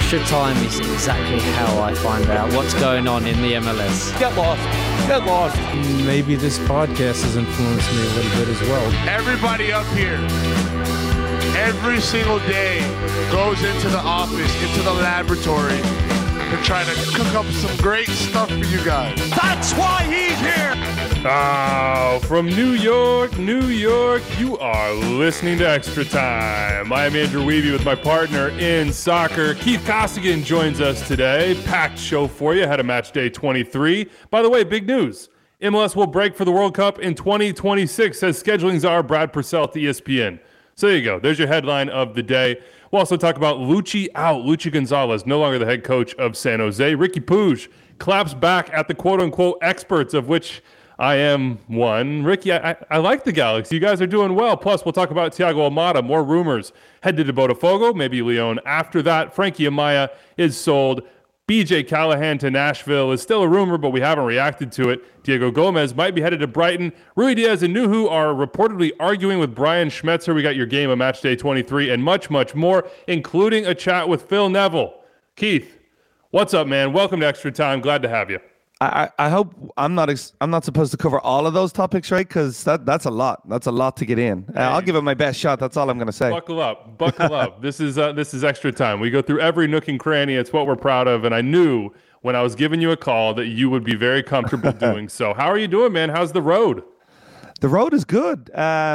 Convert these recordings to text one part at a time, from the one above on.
Extra time is exactly how I find out what's going on in the MLS. Get lost. Get lost. Maybe this podcast has influenced me a little bit as well. Everybody up here, every single day, goes into the office, into the laboratory, to try to cook up some great stuff for you guys. That's why he's here. From New York, you are listening to Extra Time. I am Andrew Weeby with my partner in soccer. Keith Costigan joins us today. Packed show for you ahead of match day 23. By the way, big news. MLS will break for the World Cup in 2026 as schedulings are. Brad Purcell at ESPN. So there you go. There's your headline of the day. We'll also talk about Luchi out. Luchi Gonzalez, no longer the head coach of San Jose. Ricky Puig claps back at the quote-unquote experts, of which I am one. Ricky, I like the Galaxy. You guys are doing well. Plus, we'll talk about Thiago Almada. More rumors headed to Botafogo, maybe Leon. After that, Frankie Amaya is sold. BJ Callahan to Nashville is still a rumor, but we haven't reacted to it. Diego Gomez might be headed to Brighton. Rui Diaz and Nuhu are reportedly arguing with Brian Schmetzer. We got your game of match day 23 and much, much more, including a chat with Phil Neville. Keith, what's up, man? Welcome to Extra Time. Glad to have you. I hope I'm not supposed to cover all of those topics, right? Because that's a lot. That's a lot to get in. I'll give it my best shot. That's all I'm going to say. Buckle up. This is Extra Time. We go through every nook and cranny. It's what we're proud of. And I knew when I was giving you a call that you would be very comfortable doing so. How are you doing, man? How's the road? The road is good.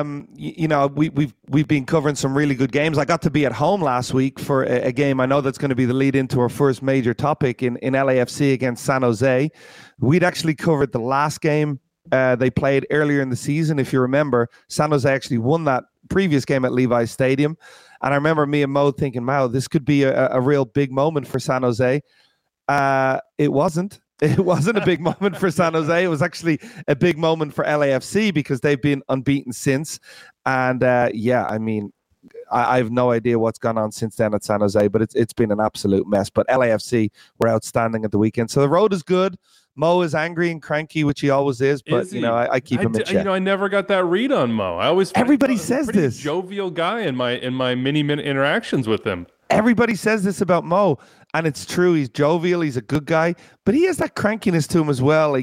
We've been covering some really good games. I got to be at home last week for a game. I know that's going to be the lead into our first major topic in LAFC against San Jose. We'd actually covered the last game they played earlier in the season. If you remember, San Jose actually won that previous game at Levi's Stadium. And I remember me and Mo thinking, wow, this could be a real big moment for San Jose. It wasn't. It wasn't a big moment for San Jose. It was actually a big moment for LAFC because they've been unbeaten since. And I have no idea what's gone on since then at San Jose, but it's been an absolute mess. But LAFC were outstanding at the weekend. So the road is good. Mo is angry and cranky, which he always is, but I keep him in check. I never got that read on Mo. Everybody says this. Jovial guy in my mini interactions with him. Everybody says this about Mo, and it's true. He's jovial. He's a good guy, but he has that crankiness to him as well.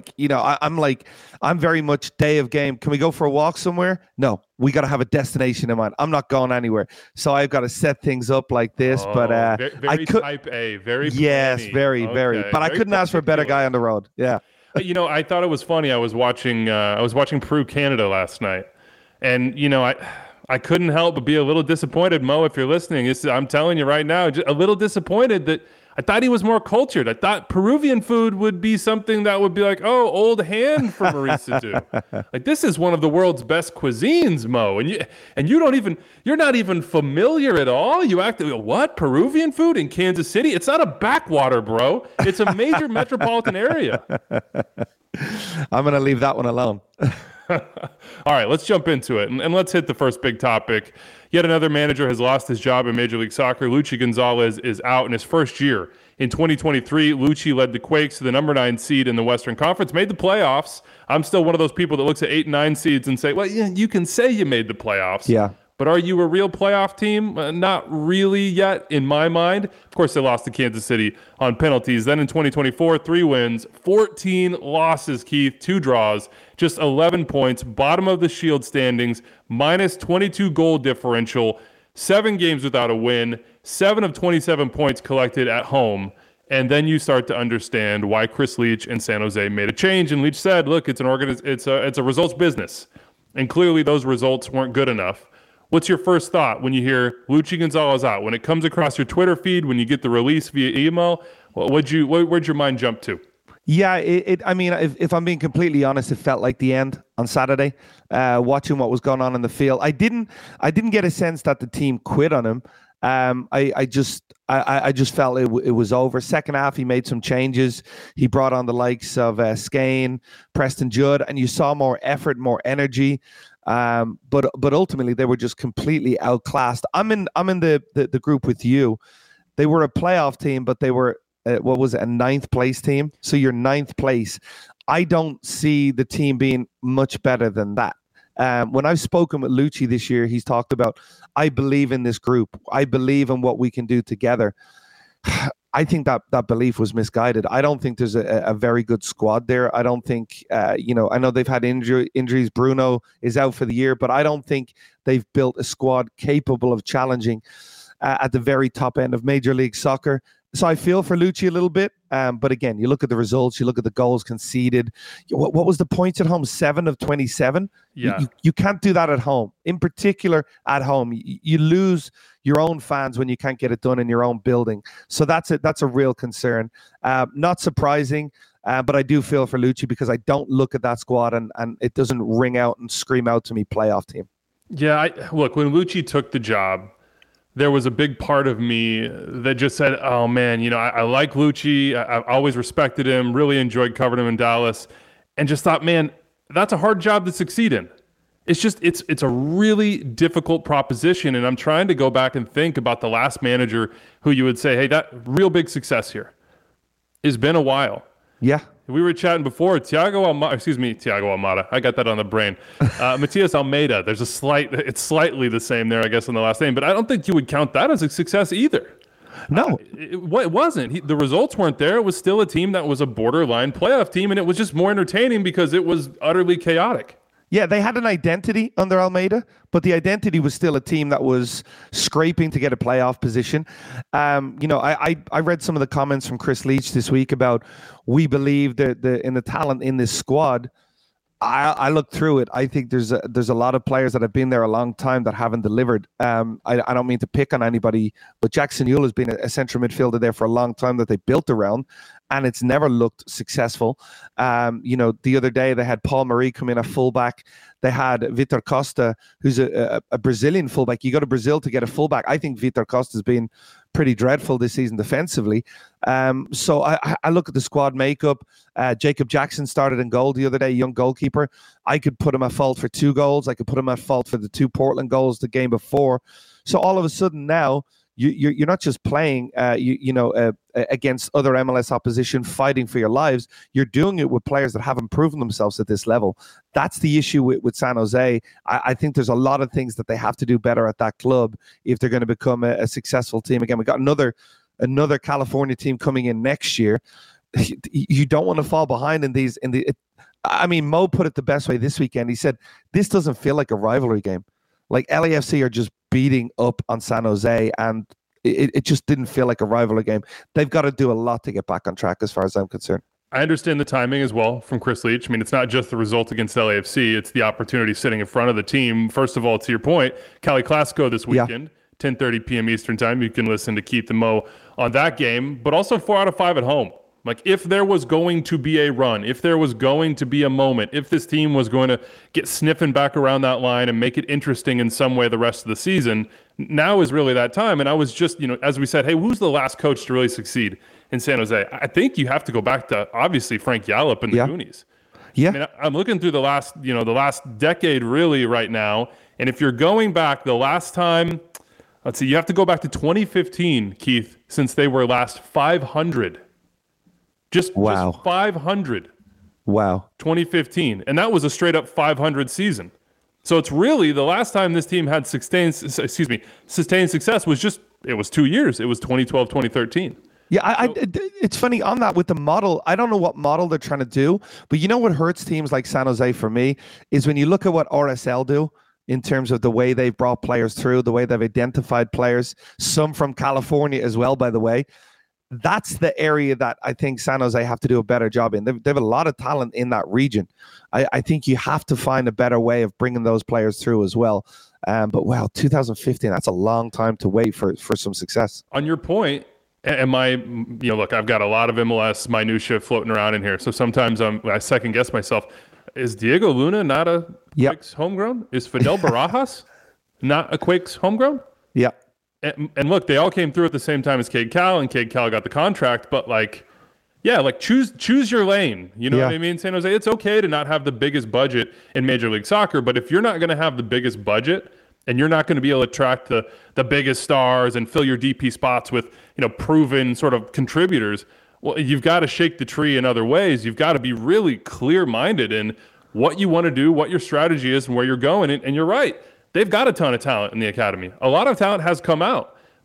I'm very much day of game. Can we go for a walk somewhere? No, we got to have a destination in mind. I'm not going anywhere. So I've got to set things up like this. Very type A, very yes, planny. very. But I couldn't ask for a better guy on the road. Yeah. I thought it was funny. I was watching Peru Canada last night, and I couldn't help but be a little disappointed, Mo, if you're listening. I'm telling you right now, just a little disappointed that I thought he was more cultured. I thought Peruvian food would be something that would be like, oh, old hand for Maurice to do. Like, this is one of the world's best cuisines, Mo. You're not even familiar at all. You act, what? Peruvian food in Kansas City? It's not a backwater, bro. It's a major metropolitan area. I'm going to leave that one alone. All right, let's jump into it, and let's hit the first big topic. Yet another manager has lost his job in Major League Soccer. Luchi Gonzalez is out in his first year. In 2023, Luchi led the Quakes to the number 9 seed in the Western Conference, made the playoffs. I'm still one of those people that looks at 8 and 9 seeds and say, well, yeah, you can say you made the playoffs. Yeah. But are you a real playoff team? Not really yet, in my mind. Of course, they lost to Kansas City on penalties. Then in 2024, 3 wins, 14 losses, Keith, 2 draws, just 11 points, bottom of the Shield standings, minus 22 goal differential, 7 games without a win, 7 of 27 points collected at home. And then you start to understand why Chris Leach and San Jose made a change. And Leach said, look, it's a results business. And clearly those results weren't good enough. What's your first thought when you hear Luchi Gonzalez out? When it comes across your Twitter feed, when you get the release via email, where'd your mind jump to? Yeah, if I'm being completely honest, it felt like the end on Saturday. Watching what was going on in the field, I didn't get a sense that the team quit on him. I just felt it was over. Second half, he made some changes. He brought on the likes of Skane, Preston Judd, and you saw more effort, more energy. But ultimately they were just completely outclassed. I'm in the group with you. They were a playoff team, but they were a 9th place team. So you're 9th place. I don't see the team being much better than that. When I've spoken with Luchi this year, he's talked about, I believe in this group. I believe in what we can do together. I think that belief was misguided. I don't think there's a very good squad there. I don't think, I know they've had injuries. Bruno is out for the year, but I don't think they've built a squad capable of challenging at the very top end of Major League Soccer. So I feel for Lucci a little bit. But again, you look at the results, you look at the goals conceded. What was the points at home? 7 of 27? Yeah. You can't do that at home. In particular, at home. You lose your own fans when you can't get it done in your own building. So that's a real concern. Not surprising, but I do feel for Lucci because I don't look at that squad and it doesn't ring out and scream out to me playoff team. Yeah, look, when Lucci took the job, there was a big part of me that just said, oh, man, I like Lucci. I always respected him, really enjoyed covering him in Dallas, and just thought, man, that's a hard job to succeed in. It's just, it's a really difficult proposition, and I'm trying to go back and think about the last manager who you would say, hey, that real big success here. It's been a while. Yeah. We were chatting before. Thiago Almada. I got that on the brain. Matias Almeida. It's slightly the same there, I guess, in the last name. But I don't think you would count that as a success either. No. It wasn't. The results weren't there. It was still a team that was a borderline playoff team, and it was just more entertaining because it was utterly chaotic. Yeah, they had an identity under Almeida, but the identity was still a team that was scraping to get a playoff position. I read some of the comments from Chris Leach this week about we believe that in the talent in this squad. I looked through it. I think there's a lot of players that have been there a long time that haven't delivered. I don't mean to pick on anybody, but Jackson Yueill has been a central midfielder there for a long time that they built around, and it's never looked successful. The other day they had Paul Marie come in a fullback. They had Vitor Costa, who's a Brazilian fullback. You go to Brazil to get a fullback. I think Vitor Costa's been pretty dreadful this season defensively. So I look at the squad makeup. Jacob Jackson started in goal the other day, young goalkeeper. I could put him at fault for 2 goals. I could put him at fault for the 2 Portland goals the game before. So all of a sudden now, you're not just playing, against other MLS opposition, fighting for your lives. You're doing it with players that haven't proven themselves at this level. That's the issue with San Jose. I think there's a lot of things that they have to do better at that club if they're going to become a successful team. Again, we got another California team coming in next year. You don't want to fall behind in these. Mo put it the best way this weekend. He said, this doesn't feel like a rivalry game. Like LAFC are just beating up on San Jose, and it just didn't feel like a rivalry game. They've got to do a lot to get back on track as far as I'm concerned. I understand the timing as well from Chris Leach. I mean, it's not just the result against LAFC. It's the opportunity sitting in front of the team. First of all, to your point, Cali Clasico this weekend, 10:30 p.m. Eastern time. You can listen to Keith and Mo on that game, but also 4 out of 5 at home. Like, if there was going to be a run, if there was going to be a moment, if this team was going to get sniffing back around that line and make it interesting in some way the rest of the season, now is really that time. And I was just, as we said, hey, who's the last coach to really succeed in San Jose? I think you have to go back to, obviously, Frank Yallop and the Goonies. Yeah. I mean, I'm looking through the last decade really right now. And if you're going back the last time, let's see, you have to go back to 2015, Keith, since they were last 500. Just 500. Wow. 2015. And that was a straight up 500 season. So it's really the last time this team had sustained success it was 2 years. It was 2012, 2013. Yeah, it's funny on that with the model. I don't know what model they're trying to do, but you know what hurts teams like San Jose for me is when you look at what RSL do in terms of the way they've brought players through, the way they've identified players, some from California as well, by the way. That's the area that I think San Jose have to do a better job in. They have a lot of talent in that region. I think you have to find a better way of bringing those players through as well. But wow, 2015, that's a long time to wait for some success. On your point, look, I've got a lot of MLS minutia floating around in here. So sometimes I second guess myself. Is Diego Luna not a Quakes homegrown? Is Fidel Barajas not a Quakes homegrown? Yeah. And look, they all came through at the same time as Cade Cal, and Cade Cal got the contract. But choose your lane. You know what I mean, San Jose? It's okay to not have the biggest budget in Major League Soccer, but if you're not going to have the biggest budget and you're not going to be able to attract the biggest stars and fill your DP spots with proven sort of contributors, well, you've got to shake the tree in other ways. You've got to be really clear-minded in what you want to do, what your strategy is, and where you're going. And you're right. They've got a ton of talent in the academy. A lot of talent has come out,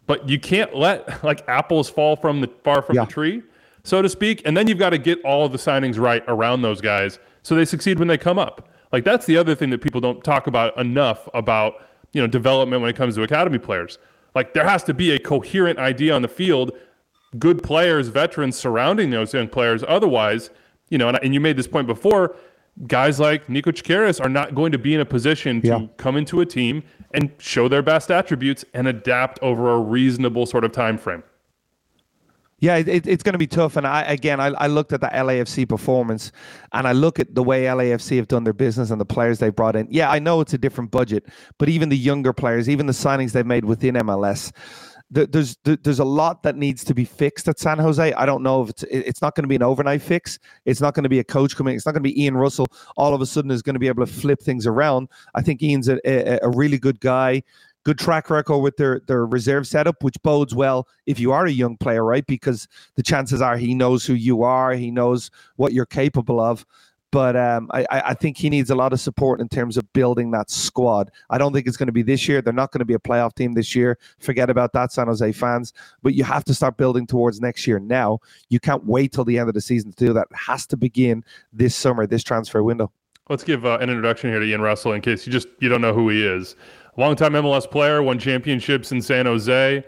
but you can't let like apples fall from the tree, so to speak. And then you've got to get all of the signings right around those guys so they succeed when they come up. Like that's the other thing that people don't talk about enough about, development when it comes to academy players. Like there has to be a coherent idea on the field, good players, veterans surrounding those young players. Otherwise, and you made this point before, guys like Nico Chikeris are not going to be in a position to come into a team and show their best attributes and adapt over a reasonable sort of time frame. Yeah, it's going to be tough. And I looked at the LAFC performance and I look at the way LAFC have done their business and the players they've brought in. Yeah, I know it's a different budget, but even the younger players, even the signings they've made within MLS, there's a lot that needs to be fixed at San Jose. I don't know if it's not going to be an overnight fix. It's not going to be a coach coming. It's not going to be Ian Russell all of a sudden is going to be able to flip things around. I think Ian's a really good guy. Good track record with their reserve setup, which bodes well if you are a young player, right? Because the chances are he knows who you are, he knows what you're capable of. But I think he needs a lot of support in terms of building that squad. I don't think it's going to be this year. They're not going to be a playoff team this year. Forget about that, San Jose fans. But you have to start building towards next year now. You can't wait till the end of the season to do that. It has to begin this summer, this transfer window. Let's give an introduction here to Ian Russell in case you don't know who he is. Longtime MLS player, won championships in San Jose.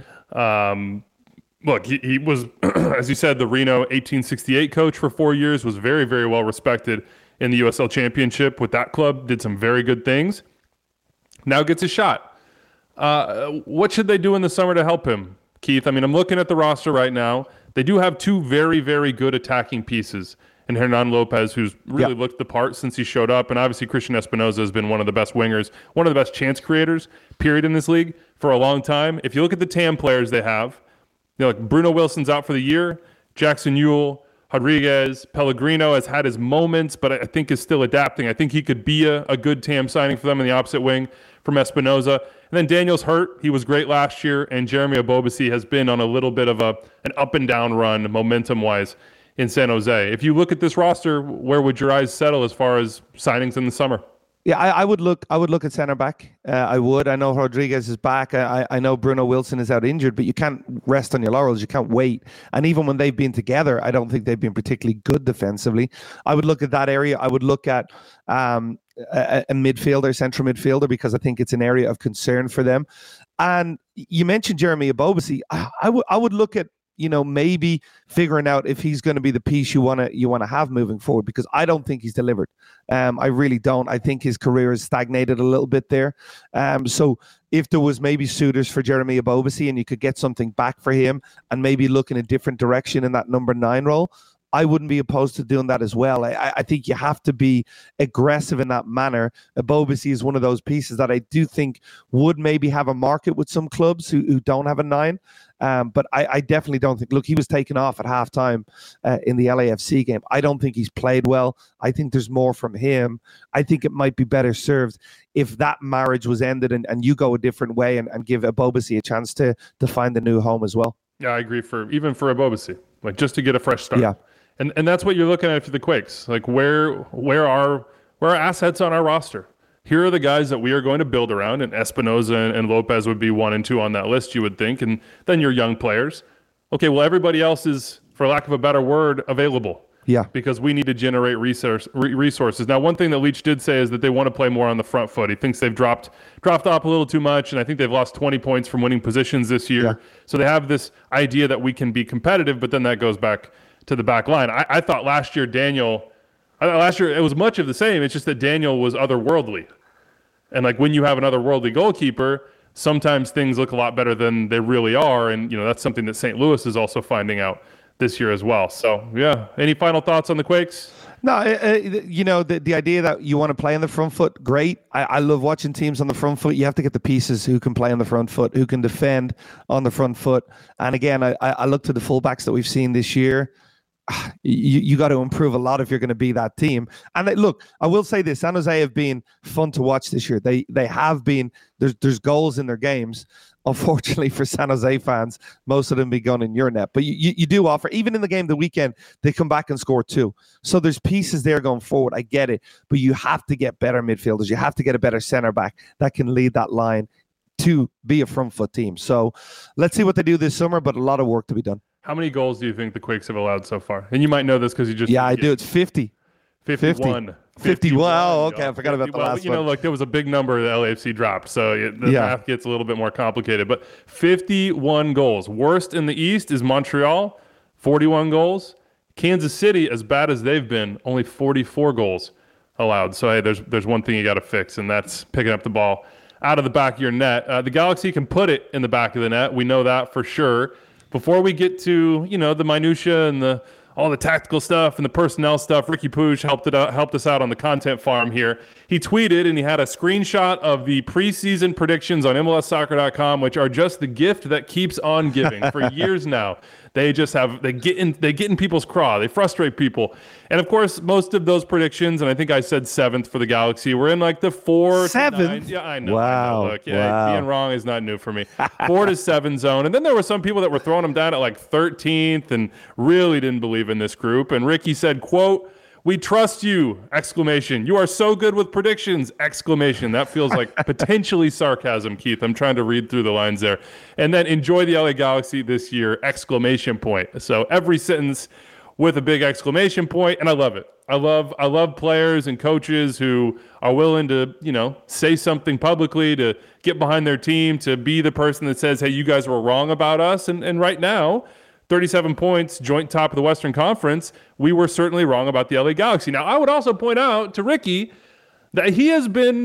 Look, he was, as you said, the Reno 1868 coach for 4 years, was very, very well respected in the USL Championship with that club, did some very good things. Now gets a shot. What should they do in the summer to help him, Keith? I mean, I'm looking at the roster right now. They do have two very, very good attacking pieces. And Hernan Lopez, who's really looked the part since he showed up. And obviously Christian Espinoza has been one of the best wingers, one of the best chance creators, period, in this league for a long time. If you look at the TAM players they have, like Bruno Wilson's out for the year, Jackson Ewell, Rodriguez, Pellegrino has had his moments, but I think is still adapting. I think he could be a good TAM signing for them in the opposite wing from Espinoza. And then Daniel's hurt. He was great last year. And Jeremy Abobasi has been on a little bit of an up and down run momentum-wise in San Jose. If you look at this roster, where would your eyes settle as far as signings in the summer? Yeah, I would look at center back. I would. I know Rodriguez is back. I know Bruno Wilson is out injured, but you can't rest on your laurels. You can't wait. And even when they've been together, I don't think they've been particularly good defensively. I would look at that area. I would look at a midfielder, central midfielder, because I think it's an area of concern for them. And you mentioned Jeremy Abobasi. I would look at maybe figuring out if he's going to be the piece you want to have moving forward, because I don't think he's delivered. I really don't. I think his career has stagnated a little bit there. So if there was maybe suitors for Jeremy Abobasi and you could get something back for him and maybe look in a different direction in that number 9 role, I wouldn't be opposed to doing that as well. I think you have to be aggressive in that manner. Abobasi is one of those pieces that I do think would maybe have a market with some clubs who don't have a 9. But I definitely don't think, look, he was taken off at halftime in the LAFC game. I don't think he's played well. I think there's more from him. I think it might be better served if that marriage was ended and you go a different way and give Abobasi a chance to find a new home as well. Yeah, I agree even for Abobasi, like just to get a fresh start. Yeah. And that's what you're looking at for the Quakes. Like where are assets on our roster? Here are the guys that we are going to build around, and Espinoza and Lopez would be 1 and 2 on that list, you would think, and then your young players. Okay, well, everybody else is, for lack of a better word, available. Yeah. Because we need to generate resources. Now, one thing that Leach did say is that they want to play more on the front foot. He thinks they've dropped off a little too much, and I think they've lost 20 points from winning positions this year. Yeah. So they have this idea that we can be competitive, but then that goes back to the back line. I thought last year it was much of the same. It's just that Daniel was otherworldly. And like when you have an otherworldly goalkeeper, sometimes things look a lot better than they really are. And, that's something that St. Louis is also finding out this year as well. So, yeah. Any final thoughts on the Quakes? No, the idea that you want to play on the front foot, great. I love watching teams on the front foot. You have to get the pieces who can play on the front foot, who can defend on the front foot. And again, I look to the fullbacks that we've seen this year. You got to improve a lot if you're going to be that team. And look, I will say this: San Jose have been fun to watch this year. They have been. There's goals in their games. Unfortunately for San Jose fans, most of them be gone in your net. But you do offer, even in the game the weekend, they come back and score 2. So there's pieces there going forward. I get it, but you have to get better midfielders. You have to get a better center back that can lead that line. to be a front foot team. So let's see what they do this summer, but a lot of work to be done. How many goals do you think the Quakes have allowed so far? And you might know this because you just... Yeah, I do. It's 50. 51. 51. Oh, okay. I forgot about the last one. Look, there was a big number that LAFC dropped, so the math gets a little bit more complicated. But 51 goals. Worst in the East is Montreal, 41 goals. Kansas City, as bad as they've been, only 44 goals allowed. So, hey, there's one thing you got to fix, and that's picking up the ball out of the back of your net. The Galaxy can put it in the back of the net. We know that for sure. Before we get to, the minutia and all the tactical stuff and the personnel stuff, Ricky Pooch helped us out on the content farm here. He tweeted and he had a screenshot of the preseason predictions on MLSsoccer.com, which are just the gift that keeps on giving for years now. They get in people's craw. They frustrate people. And of course, most of those predictions, and I think I said 7th for the Galaxy, were in like the 4 7th? to 9. Yeah, I know. Wow. I know. Look, being wrong is not new for me. 4 to 7 zone. And then there were some people that were throwing them down at like 13th and really didn't believe in this group. And Ricky said, quote, "We trust you!" Exclamation. "You are so good with predictions!" Exclamation. That feels like potentially sarcasm, Keith. I'm trying to read through the lines there. And then "enjoy the LA Galaxy this year!" Exclamation point. So every sentence with a big exclamation point, and I love it. I love players and coaches who are willing to, say something publicly, to get behind their team, to be the person that says, "Hey, you guys were wrong about us." And right now, 37 points, joint top of the Western Conference, we were certainly wrong about the LA Galaxy. Now, I would also point out to Ricky that he's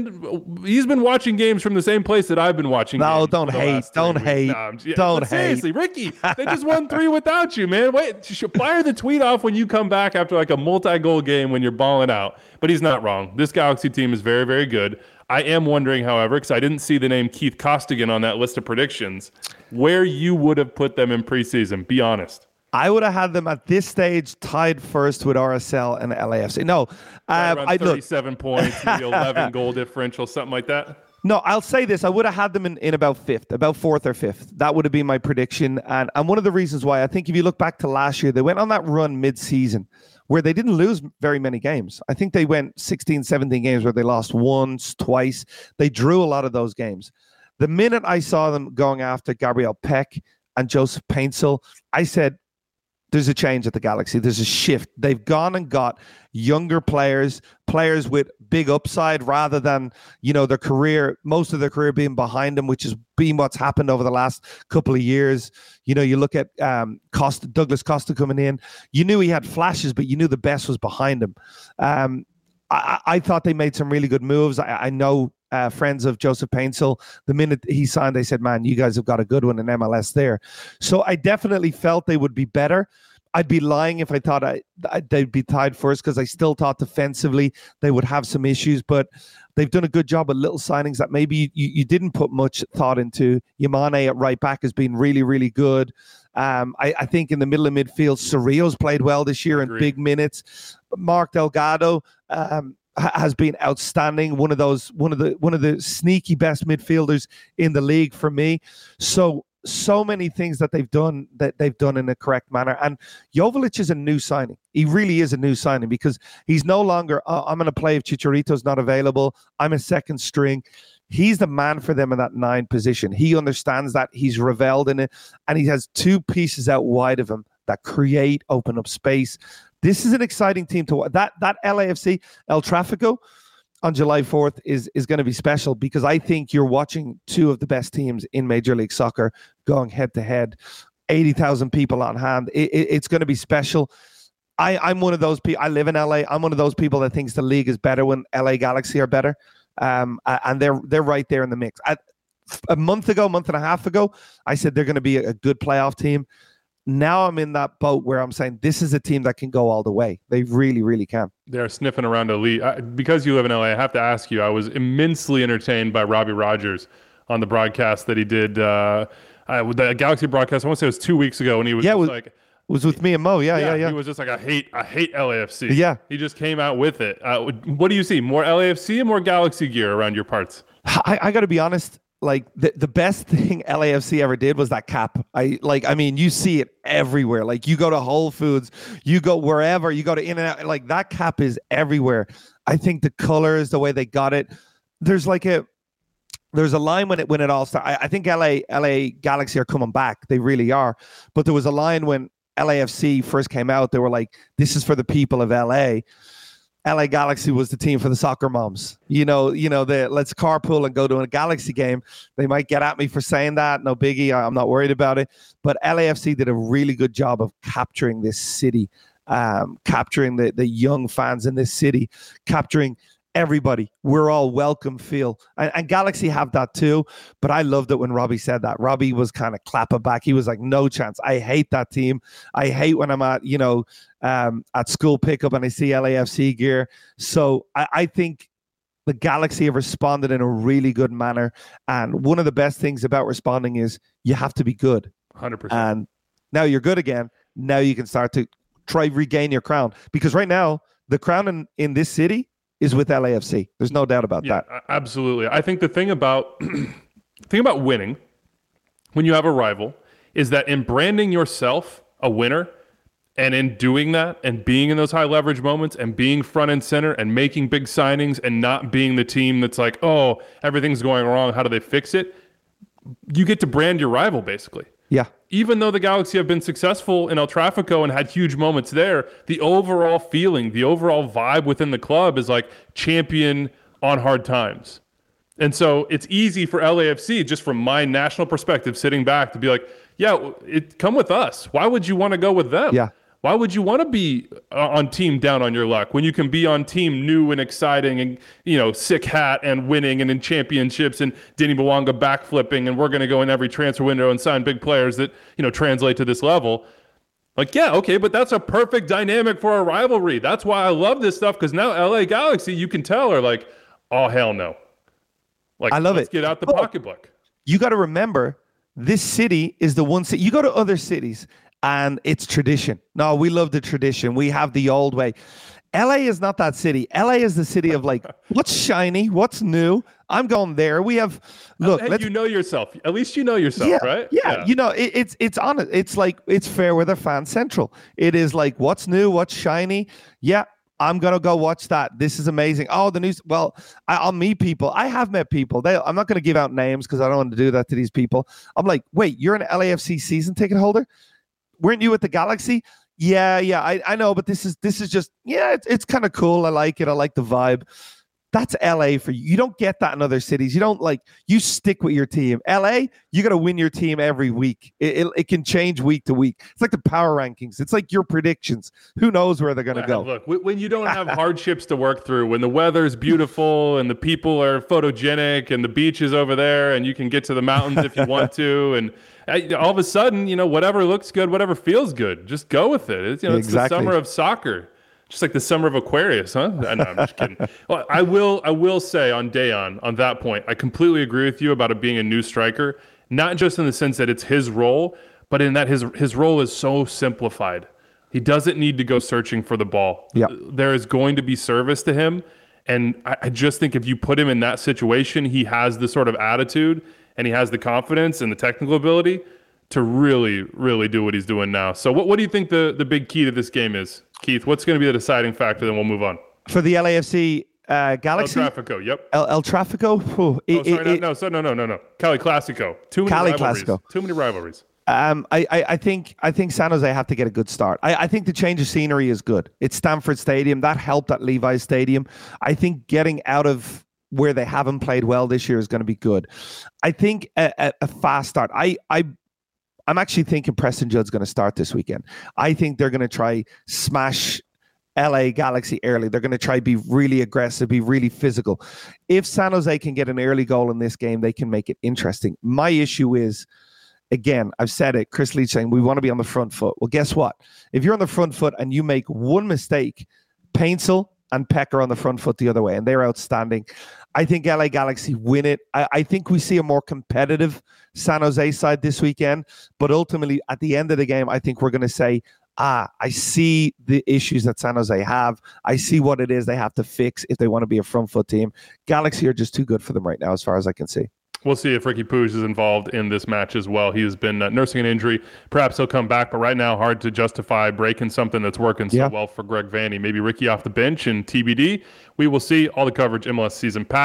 been watching games from the same place that I've been watching games. No, don't hate. Don't hate. Don't hate. Seriously, Ricky, they just won 3 without you, man. Wait, fire the tweet off when you come back after like a multi-goal game when you're balling out. But he's not wrong. This Galaxy team is very, very good. I am wondering, however, because I didn't see the name Keith Costigan on that list of predictions, where you would have put them in preseason. Be honest. I would have had them at this stage tied first with RSL and LAFC. No, around 37 points, maybe 11 goal differential, something like that. No, I'll say this. I would have had them in about 5th, about 4th or 5th. That would have been my prediction. And one of the reasons why, I think if you look back to last year, they went on that run mid-season where they didn't lose very many games. I think they went 16, 17 games where they lost once, twice. They drew a lot of those games. The minute I saw them going after Gabriel Peck and Joseph Paintsil, I said, there's a change at the Galaxy. There's a shift. They've gone and got younger players with big upside rather than, their career, most of their career being behind them, which has been what's happened over the last couple of years. You look at Douglas Costa coming in. You knew he had flashes, but you knew the best was behind him. I thought they made some really good moves. I know friends of Joseph Paintsil, the minute he signed, they said, "Man, you guys have got a good one in MLS there." So I definitely felt they would be better. I'd be lying if I thought they'd be tied first, because I still thought defensively they would have some issues, but they've done a good job with little signings that maybe you didn't put much thought into. Yamane at right back has been really, really good. I think in the middle of midfield, Cerrillo's played well this year in big minutes. Mark Delgado has been outstanding. One of the sneaky best midfielders in the league for me. So many things that they've done in a correct manner. And Joveljic is a new signing. He really is a new signing, because he's no longer, I'm going to play if Chicharito's not available. I'm a second string. He's the man for them in that 9 position. He understands that. He's reveled in it. And he has 2 pieces out wide of him that open up space. This is an exciting team to watch. That LAFC, El Tráfico, on July 4th is going to be special, because I think you're watching 2 of the best teams in Major League Soccer going head-to-head. 80,000 people on hand. It's going to be special. I'm one of those people. I live in LA. I'm one of those people that thinks the league is better when LA Galaxy are better. And they're right there in the mix. A month and a half ago, I said they're going to be a good playoff team. Now I'm in that boat where I'm saying this is a team that can go all the way. They really, really can. They're sniffing around elite. Because you live in LA, I have to ask you, I was immensely entertained by Robbie Rogers on the broadcast that he did, the Galaxy broadcast. I want to say it was 2 weeks ago, and he was it was with me and Mo. Yeah. He was just like, I hate LAFC. Yeah. He just came out with it. What do you see? More LAFC and more Galaxy gear around your parts? I got to be honest. Like the best thing LAFC ever did was that cap. You see it everywhere. Like you go to Whole Foods, you go wherever, you go to In-N-Out, like that cap is everywhere. I think the colors, the way they got it, there's like there's a line when it all started. I think LA Galaxy are coming back. They really are. But there was a line when LAFC first came out. They were like, this is for the people of LA. LA Galaxy was the team for the soccer moms. Let's carpool and go to a Galaxy game. They might get at me for saying that. No biggie. I'm not worried about it. But LAFC did a really good job of capturing this city, capturing the young fans in this city, capturing everybody. We're all welcome feel. And Galaxy have that too. But I loved it when Robbie said that. Robbie was kind of clapping back. He was like, no chance. I hate that team. I hate when I'm at school pickup and I see LAFC gear. So I think the Galaxy have responded in a really good manner. And one of the best things about responding is you have to be good. 100%. And now you're good again. Now you can start to try regain your crown. Because right now, the crown in this city is with LAFC. There's no doubt about that. Absolutely. I think the thing about winning when you have a rival is that in branding yourself a winner and in doing that and being in those high leverage moments and being front and center and making big signings and not being the team that's like, oh, everything's going wrong, how do they fix it? You get to brand your rival basically. Yeah. Even though the Galaxy have been successful in El Tráfico and had huge moments there, the overall feeling, the overall vibe within the club is like champion on hard times. And so it's easy for LAFC, just from my national perspective, sitting back to be like, yeah, come with us. Why would you want to go with them? Yeah. Why would you want to be on team down on your luck when you can be on team new and exciting and, sick hat and winning and in championships and Denny Bawanga backflipping and we're going to go in every transfer window and sign big players that, translate to this level. Like, yeah, okay, but that's a perfect dynamic for a rivalry. That's why I love this stuff because now LA Galaxy, you can tell, are like, oh, hell no. Like, I love let's it. Get out the pocketbook. You got to remember, this city is the one city. You go to other cities, and it's tradition. No, we love the tradition. We have the old way. LA is not that city. LA is the city of like, what's shiny? What's new? I'm going there. We have, look. Hey, you know yourself. At least you know yourself, right? Yeah. It's on it. It's like, it's fair weather fan central. It is like, what's new? What's shiny? Yeah. I'm going to go watch that. This is amazing. Oh, the news. Well, I'll meet people. I have met people. I'm not going to give out names because I don't want to do that to these people. I'm like, wait, you're an LAFC season ticket holder? Weren't you at the Galaxy? Yeah, I know, but this is just, it's kind of cool. I like it. I like the vibe. That's LA for you. You don't get that in other cities. You don't you stick with your team. LA, you got to win your team every week. It can change week to week. It's like the power rankings. It's like your predictions. Who knows where they're going to go? Look, when you don't have hardships to work through, when the weather's beautiful and the people are photogenic and the beach is over there and you can get to the mountains if you want to, and all of a sudden, whatever looks good, whatever feels good, just go with it. It's exactly. It's the summer of soccer. Just like the summer of Aquarius, huh? No, I'm just kidding. Well, I will say on Dejan, on that point, I completely agree with you about it being a new striker, not just in the sense that it's his role, but in that his role is so simplified. He doesn't need to go searching for the ball. Yep. There is going to be service to him, and I just think if you put him in that situation, he has the sort of attitude and he has the confidence and the technical ability to really, really do what he's doing now. So what do you think the big key to this game is? Keith, what's going to be the deciding factor? Then we'll move on. For the LAFC Galaxy? El Tráfico, yep. El Tráfico? No. Cali Clásico. Too many rivalries. I think San Jose have to get a good start. I think the change of scenery is good. It's Stamford Stadium. That helped at Levi's Stadium. I think getting out of where they haven't played well this year is going to be good. I think a fast start. I'm actually thinking Preston Judd's going to start this weekend. I think they're going to try smash LA Galaxy early. They're going to try be really aggressive, be really physical. If San Jose can get an early goal in this game, they can make it interesting. My issue is, again, I've said it, Chris Leach saying we want to be on the front foot. Well, guess what? If you're on the front foot and you make one mistake, Paintsel and Peck are on the front foot the other way, and they're outstanding. I think LA Galaxy win it. I think we see a more competitive San Jose side this weekend, but ultimately, at the end of the game, I think we're going to say, I see the issues that San Jose have. I see what it is they have to fix if they want to be a front foot team. Galaxy are just too good for them right now, as far as I can see. We'll see if Ricky Puig is involved in this match as well. He has been nursing an injury. Perhaps he'll come back, but right now, hard to justify breaking something that's working so well for Greg Vanney. Maybe Ricky off the bench and TBD. We will see. All the coverage MLS Season Pass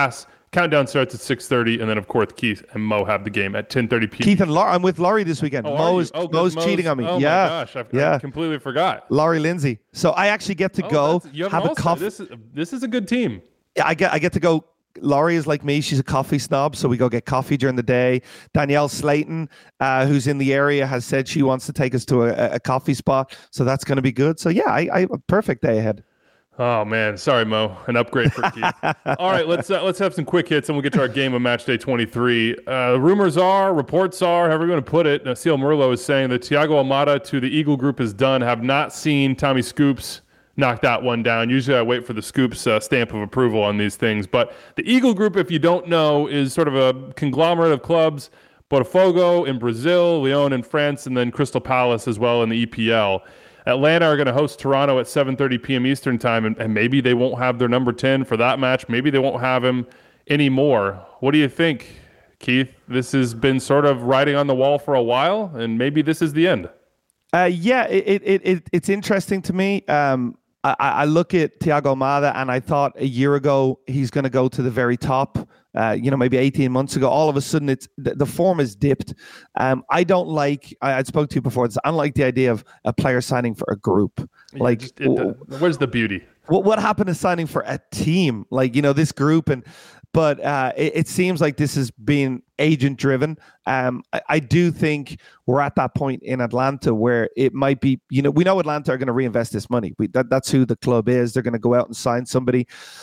Countdown starts at 6:30, and then, of course, Keith and Mo have the game at 10:30 p.m. Keith and Laurie. I'm with Laurie this weekend. Mo's cheating on me. Oh, yeah. my gosh. I completely forgot. Laurie Lindsay. So I actually get to go have a coffee. This is a good team. Yeah, I get to go. Laurie is like me. She's a coffee snob, so we go get coffee during the day. Danielle Slayton, who's in the area, has said she wants to take us to a coffee spot, so that's going to be good. So, yeah, I have a perfect day ahead. Oh, man. Sorry, Mo. An upgrade for Keith. All right, let's have some quick hits, and we'll get to our game of Match Day 23. Reports are, however you want to put it, Ciel Merlo is saying that Thiago Almada to the Eagle Group is done. Have not seen Tommy Scoops knock that one down. Usually I wait for the Scoops stamp of approval on these things. But the Eagle Group, if you don't know, is sort of a conglomerate of clubs. Botafogo in Brazil, Lyon in France, and then Crystal Palace as well in the EPL. Atlanta are going to host Toronto at 7:30 p.m. Eastern time, and maybe they won't have their number 10 for that match. Maybe they won't have him anymore. What do you think, Keith? This has been sort of writing on the wall for a while, and maybe this is the end. It's interesting to me. I look at Thiago Almada, and I thought a year ago he's going to go to the very top. Maybe 18 months ago, all of a sudden the form is dipped. I don't like. I spoke to you before. I don't like the idea of a player signing for a group. Where's the beauty? What happened to signing for a team? This group But it seems like this is being agent driven. I do think we're at that point in Atlanta where it might be, we know Atlanta are going to reinvest this money. That's who the club is. They're going to go out and sign somebody.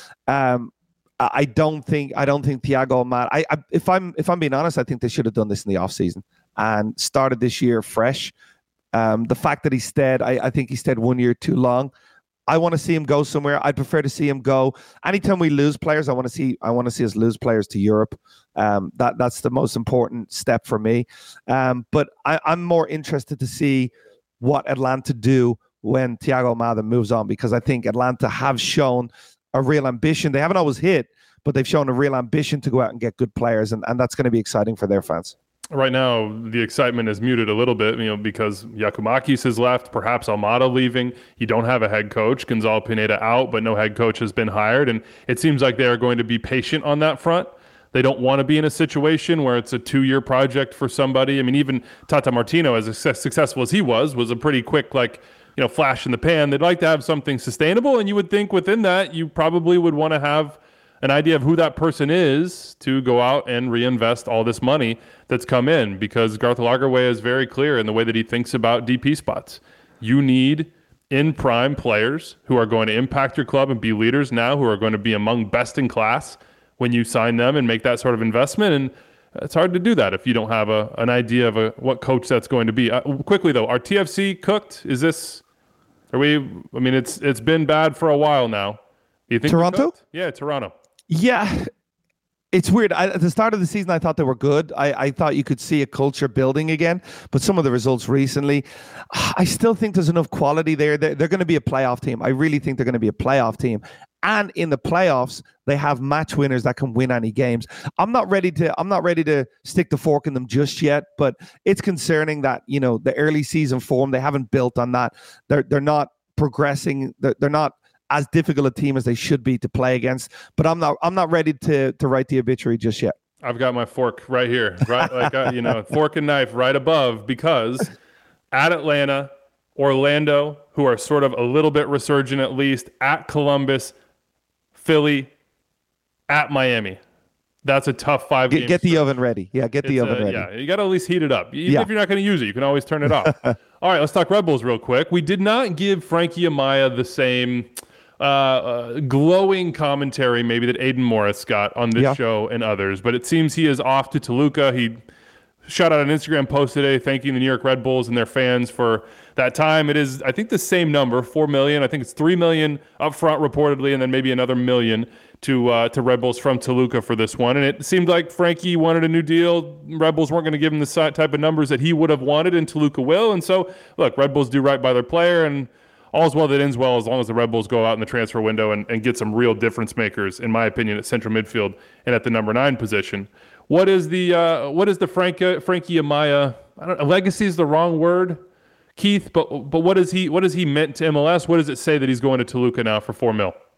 I don't think Thiago Almada. If I'm being honest, I think they should have done this in the offseason and started this year fresh. The fact that he stayed, I think he stayed 1 year too long. I want to see him go somewhere. I'd prefer to see him go. Anytime we lose players, I want to see us lose players to Europe. That's the most important step for me. But I'm more interested to see what Atlanta do when Thiago Almada moves on, because I think Atlanta have shown a real ambition. They haven't always hit, but they've shown a real ambition to go out and get good players, and that's going to be exciting for their fans. Right now, the excitement is muted a little bit, because Giakoumakis has left, perhaps Almada leaving. You don't have a head coach. Gonzalo Pineda out, but no head coach has been hired. And it seems like they are going to be patient on that front. They don't want to be in a situation where it's a 2-year project for somebody. Even Tata Martino, as successful as he was a pretty quick, flash in the pan. They'd like to have something sustainable. And you would think within that, you probably would want to have an idea of who that person is to go out and reinvest all this money that's come in, because Garth Lagerwey is very clear in the way that he thinks about DP spots. You need in-prime players who are going to impact your club and be leaders now, who are going to be among best in class when you sign them and make that sort of investment. And it's hard to do that if you don't have an idea of what coach that's going to be. Quickly, though, are TFC cooked? It's been bad for a while now. Do you think Toronto? Yeah, Toronto. Yeah, it's weird. At the start of the season, I thought they were good. I thought you could see a culture building again, but some of the results recently, I still think there's enough quality there. They're going to be a playoff team. I really think they're going to be a playoff team. And in the playoffs, they have match winners that can win any games. I'm not ready to stick the fork in them just yet, but it's concerning that, the early season form, they haven't built on that. They're not progressing. They're not as difficult a team as they should be to play against, but I'm not ready to write the obituary just yet. I've got my fork right here, right? Fork and knife right above, because at Atlanta, Orlando, who are sort of a little bit resurgent at least, at Columbus, Philly, at Miami. That's a tough 5 games. Get the oven ready. Yeah, get the oven ready. Yeah, you got to at least heat it up. Even if you're not going to use it, you can always turn it off. All right, let's talk Red Bulls real quick. We did not give Frankie Amaya the same glowing commentary maybe that Aiden Morris got on this show and others, but it seems he is off to Toluca. He shot out an Instagram post today thanking the New York Red Bulls and their fans for that time. It is, I think, the same number, 4 million. I think it's 3 million up front reportedly, and then maybe another million to Red Bulls from Toluca for this one. And it seemed like Frankie wanted a new deal. Red Bulls weren't going to give him the type of numbers that he would have wanted, and Toluca will. And so, look, Red Bulls do right by their player, and all's well that ends well as long as the Red Bulls go out in the transfer window and get some real difference makers, in my opinion, at central midfield and at the number 9 position. What is the Frankie Amaya? I don't know, legacy is the wrong word, Keith, but what is he meant to MLS? What does it say that he's going to Toluca now for $4 million?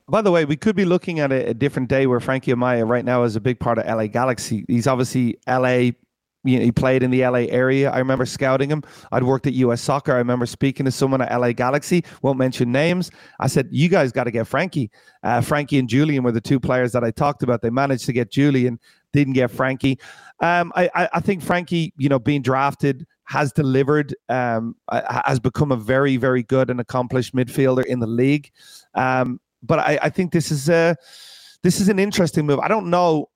By the way, we could be looking at a different day where Frankie Amaya right now is a big part of LA Galaxy. He's obviously LA. He played in the LA area. I remember scouting him. I'd worked at US Soccer. I remember speaking to someone at LA Galaxy. Won't mention names. I said, you guys got to get Frankie. Frankie and Julian were the two players that I talked about. They managed to get Julian, didn't get Frankie. I think Frankie, being drafted, has delivered, has become a very, very good and accomplished midfielder in the league. But I think this is an interesting move. I don't know.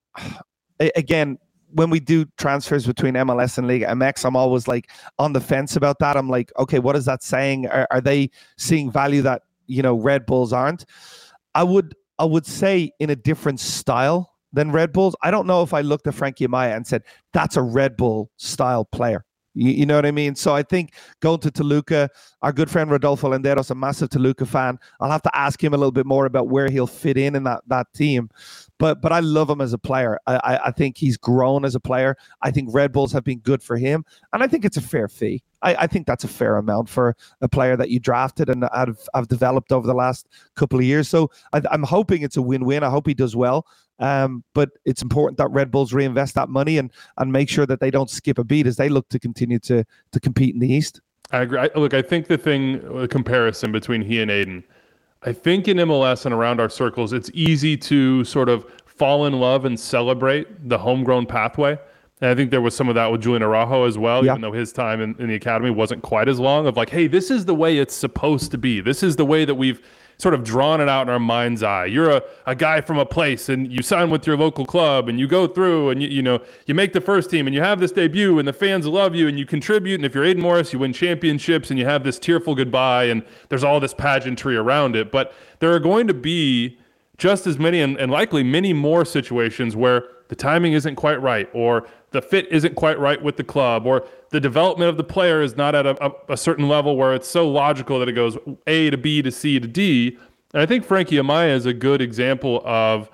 Again, when we do transfers between MLS and Liga MX, I'm always like on the fence about that. I'm like, okay, what is that saying? Are they seeing value that Red Bulls aren't? I would say in a different style than Red Bulls. I don't know if I looked at Frankie Amaya and said that's a Red Bull style player. You know what I mean? So I think going to Toluca, our good friend Rodolfo Lenderos, a massive Toluca fan. I'll have to ask him a little bit more about where he'll fit in that team. But I love him as a player. I think he's grown as a player. I think Red Bulls have been good for him. And I think it's a fair fee. I think that's a fair amount for a player that you drafted and have developed over the last couple of years. So I'm hoping it's a win-win. I hope he does well. But it's important that Red Bulls reinvest that money and make sure that they don't skip a beat as they look to continue to compete in the East. I agree. I think the comparison between he and Aiden, I think in MLS and around our circles, it's easy to sort of fall in love and celebrate the homegrown pathway. And I think there was some of that with Julian Araujo as well, even though his time in the academy wasn't quite as long, of like, hey, this is the way it's supposed to be. This is the way that we've sort of drawn it out in our mind's eye. You're a guy from a place and you sign with your local club and you go through and you make the first team and you have this debut and the fans love you and you contribute. And if you're Aiden Morris, you win championships and you have this tearful goodbye and there's all this pageantry around it. But there are going to be just as many and likely many more situations where the timing isn't quite right, or the fit isn't quite right with the club, or the development of the player is not at a certain level where it's so logical that it goes A to B to C to D. And I think Frankie Amaya is a good example of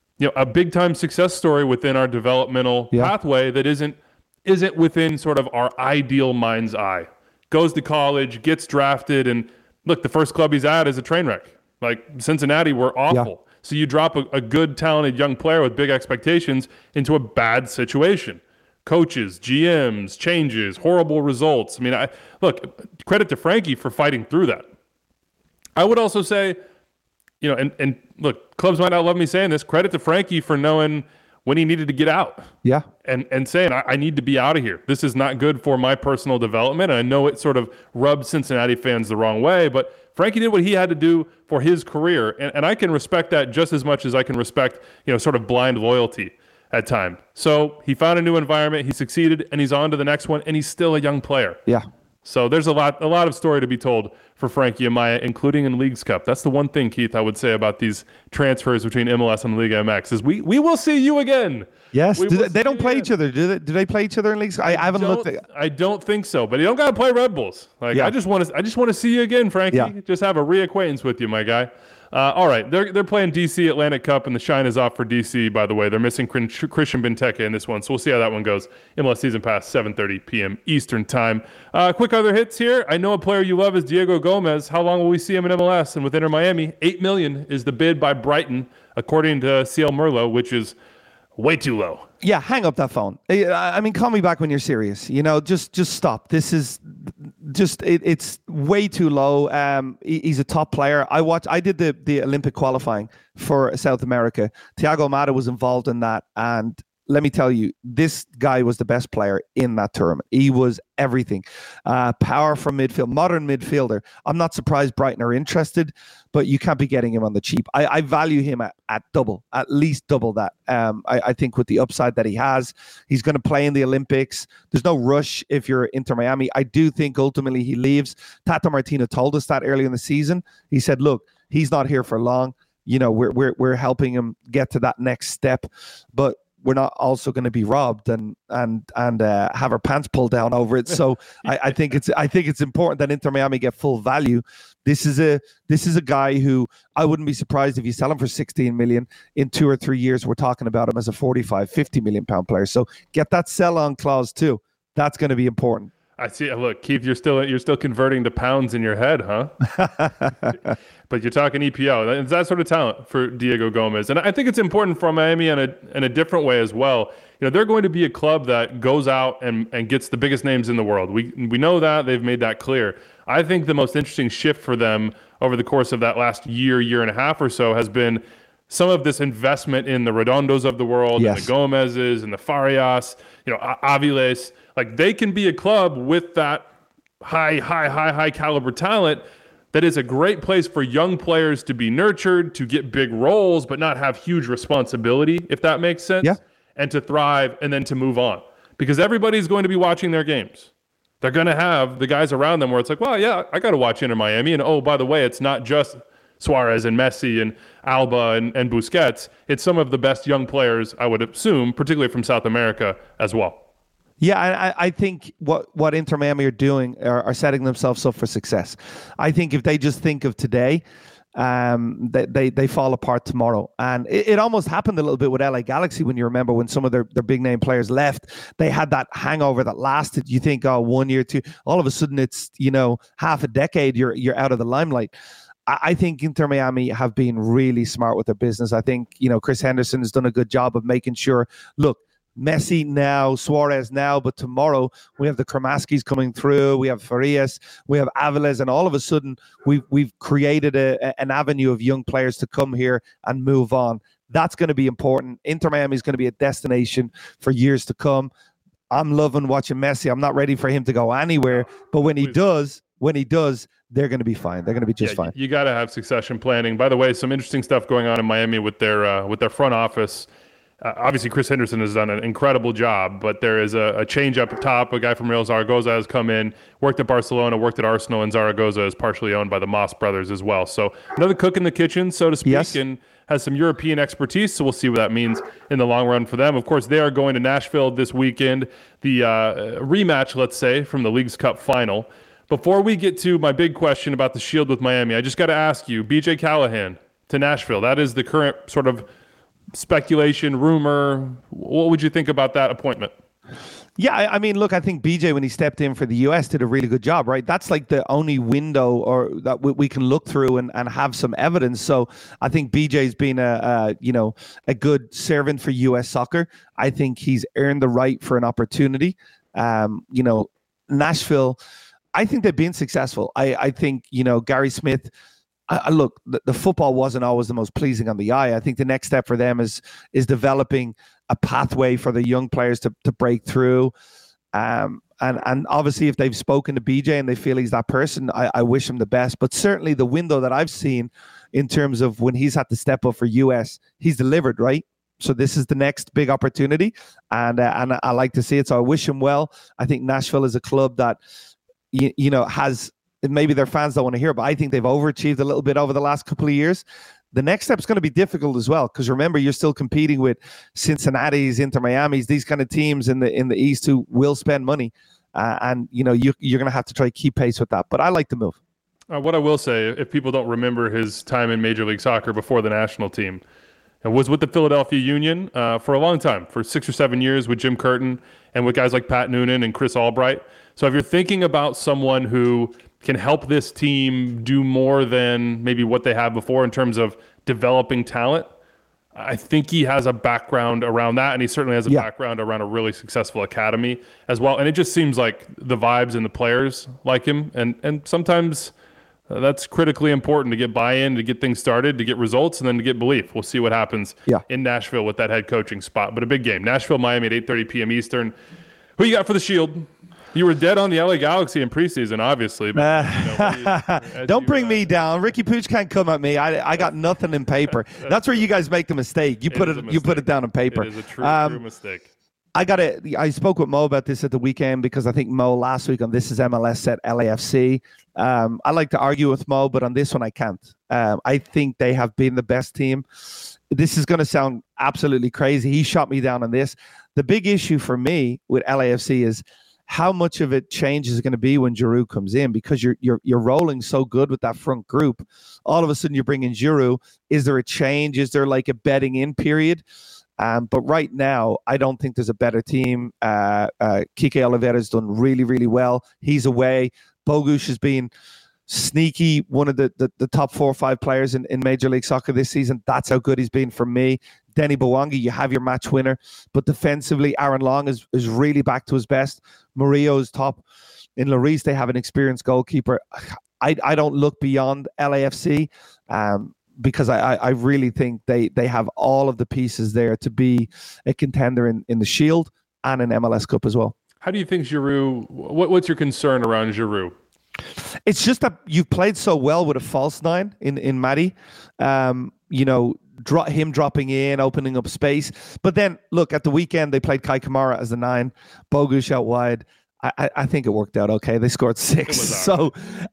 a big time success story within our developmental pathway that isn't within sort of our ideal mind's eye. Goes to college, gets drafted, and look, the first club he's at is a train wreck. Like Cincinnati were awful. Yeah. So you drop a good, talented young player with big expectations into a bad situation. Coaches, GMs, changes, horrible results. I mean, look, credit to Frankie for fighting through that. I would also say, and look, clubs might not love me saying this, credit to Frankie for knowing when he needed to get out. Yeah. And saying, I need to be out of here. This is not good for my personal development. And I know it sort of rubbed Cincinnati fans the wrong way, but Frankie did what he had to do for his career. And I can respect that just as much as I can respect, sort of blind loyalty at times. So he found a new environment, he succeeded, and he's on to the next one, and he's still a young player. Yeah. So there's a lot of story to be told for Frankie Amaya, including in Leagues Cup. That's the one thing, Keith, I would say about these transfers between MLS and Liga MX is we will see you again. Yes. They don't play each other, do they? Do they play each other in Leagues? I haven't looked at. I don't think so, but you don't got to play Red Bulls. I just want to see you again, Frankie. Yeah. Just have a reacquaintance with you, my guy. All right, they're playing DC Atlantic Cup, and the shine is off for DC, by the way. They're missing Christian Benteke in this one, so we'll see how that one goes. MLS Season Pass, 7:30 p.m. Eastern Time. Quick other hits here. I know a player you love is Diego Gomez. How long will we see him in MLS? And with Inter Miami, $8 million is the bid by Brighton, according to CL Merlot, which is way too low. Yeah, hang up that phone. I mean, call me back when you're serious. Just stop. This is just it's way too low. He's a top player. I did the Olympic qualifying for South America. Thiago Almada was involved in that, and let me tell you, this guy was the best player in that tournament. He was everything. Power from midfield, modern midfielder. I'm not surprised Brighton are interested, but you can't be getting him on the cheap. I value him at least double that. I think with the upside that he has, he's going to play in the Olympics. There's no rush if you're Inter Miami. I do think ultimately he leaves. Tata Martino told us that early in the season. He said, look, he's not here for long. We're helping him get to that next step, but we're not also going to be robbed and have our pants pulled down over it. So I think it's important that Inter Miami get full value. This is a guy who I wouldn't be surprised if you sell him for 16 million in 2 or 3 years. We're talking about him as a 45, 50 million pound player. So get that sell on clause too. That's going to be important. I see. Look, Keith, you're still converting to pounds in your head, huh? But you're talking EPO. It's that sort of talent for Diego Gomez, and I think it's important for Miami in a different way as well. They're going to be a club that goes out and gets the biggest names in the world. We know that. They've made that clear. I think the most interesting shift for them over the course of that last year and a half or so has been some of this investment in the Redondos of the world, and the Gomezes and the Farias, Aviles. Like, they can be a club with that high caliber talent that is a great place for young players to be nurtured, to get big roles, but not have huge responsibility, if that makes sense, and to thrive and then to move on. Because everybody's going to be watching their games. They're going to have the guys around them where it's like, well, yeah, I got to watch Inter Miami. And oh, by the way, it's not just Suarez and Messi and Alba and Busquets. It's some of the best young players, I would assume, particularly from South America as well. Yeah, I think what Inter Miami are doing are setting themselves up for success. I think if they just think of today, they fall apart tomorrow. And it almost happened a little bit with LA Galaxy when you remember when some of their big name players left. They had that hangover that lasted, you think, 1 year, 2. All of a sudden it's, half a decade you're out of the limelight. I think Inter Miami have been really smart with their business. I think, Chris Henderson has done a good job of making sure, look, Messi now, Suarez now, but tomorrow we have the Kramaskis coming through, we have Farias, we have Aviles, and all of a sudden we've created an avenue of young players to come here and move on. That's going to be important. Inter Miami is going to be a destination for years to come. I'm loving watching Messi. I'm not ready for him to go anywhere, but when he does, they're going to be fine. They're going to be just fine. You got to have succession planning. By the way, some interesting stuff going on in Miami with their front office. Obviously, Chris Henderson has done an incredible job, but there is a change up top. A guy from Real Zaragoza has come in, worked at Barcelona, worked at Arsenal, and Zaragoza is partially owned by the Moss brothers as well. So another cook in the kitchen, so to speak, and has some European expertise. So we'll see what that means in the long run for them. Of course, they are going to Nashville this weekend, the rematch, let's say, from the Leagues Cup final. Before we get to my big question about the Shield with Miami, I just got to ask you, BJ Callahan to Nashville. That is the current sort of speculation, rumor. What would you think about that appointment? Yeah, I mean, look, I think BJ, when he stepped in for the US, did a really good job, right? That's like the only window or that we can look through and have some evidence. So I think BJ's been a good servant for US soccer. I think he's earned the right for an opportunity. Nashville, I think they've been successful. I think, Gary Smith, look, the football wasn't always the most pleasing on the eye. I think the next step for them is developing a pathway for the young players to break through. And obviously, if they've spoken to BJ and they feel he's that person, I wish him the best. But certainly the window that I've seen in terms of when he's had to step up for US, he's delivered, right? So this is the next big opportunity. And I like to see it. So I wish him well. I think Nashville is a club that, has... maybe their fans don't want to hear, but I think they've overachieved a little bit over the last couple of years. The next step is going to be difficult as well, because remember, you're still competing with Cincinnati's, Inter Miami's, these kind of teams in the East who will spend money, and you're going to have to try to keep pace with that. But I like the move. What I will say, if people don't remember his time in Major League Soccer before the national team, it was with the Philadelphia Union for a long time, for 6 or 7 years with Jim Curtin and with guys like Pat Noonan and Chris Albright. So if you're thinking about someone who can help this team do more than maybe what they have before in terms of developing talent, I think he has a background around that, and he certainly has a background around a really successful academy as well. And it just seems like the vibes and the players like him, and sometimes that's critically important to get buy-in, to get things started, to get results, and then to get belief. We'll see what happens in Nashville with that head coaching spot. But a big game. Nashville, Miami at 8:30 p.m. Eastern. Who you got for the Shield? You were dead on the LA Galaxy in preseason, obviously. But, don't bring me down. Ricky Pooch can't come at me. I got nothing in paper. That's where you guys make the mistake. You put it down on paper. It is a true mistake. I spoke with Mo about this at the weekend because I think Mo last week on This Is MLS said LAFC. I like to argue with Mo, but on this one I can't. I think they have been the best team. This is going to sound absolutely crazy. He shot me down on this. The big issue for me with LAFC is how much of it change is going to be when Giroud comes in, because you're rolling so good with that front group. All of a sudden you're bringing Giroud. Is there a change? Is there like a bedding in period? But right now, I don't think there's a better team. Kike Oliveira's done really, really well. He's away. Bogusz has been sneaky, one of the top 4 or 5 players in Major League Soccer this season. That's how good he's been for me. Denny Bouanga, you have your match winner. But defensively, Aaron Long is really back to his best. Murillo's top. In Lloris, they have an experienced goalkeeper. I don't look beyond LAFC because I really think they have all of the pieces there to be a contender in the Shield and in MLS Cup as well. How do you think Giroud, what's your concern around Giroud? It's just that you've played so well with a false 9 in Matty. Him dropping in, opening up space. But then, look, at the weekend, they played Kai Kamara as the 9, Bogusz out wide. I think it worked out okay. They scored 6. So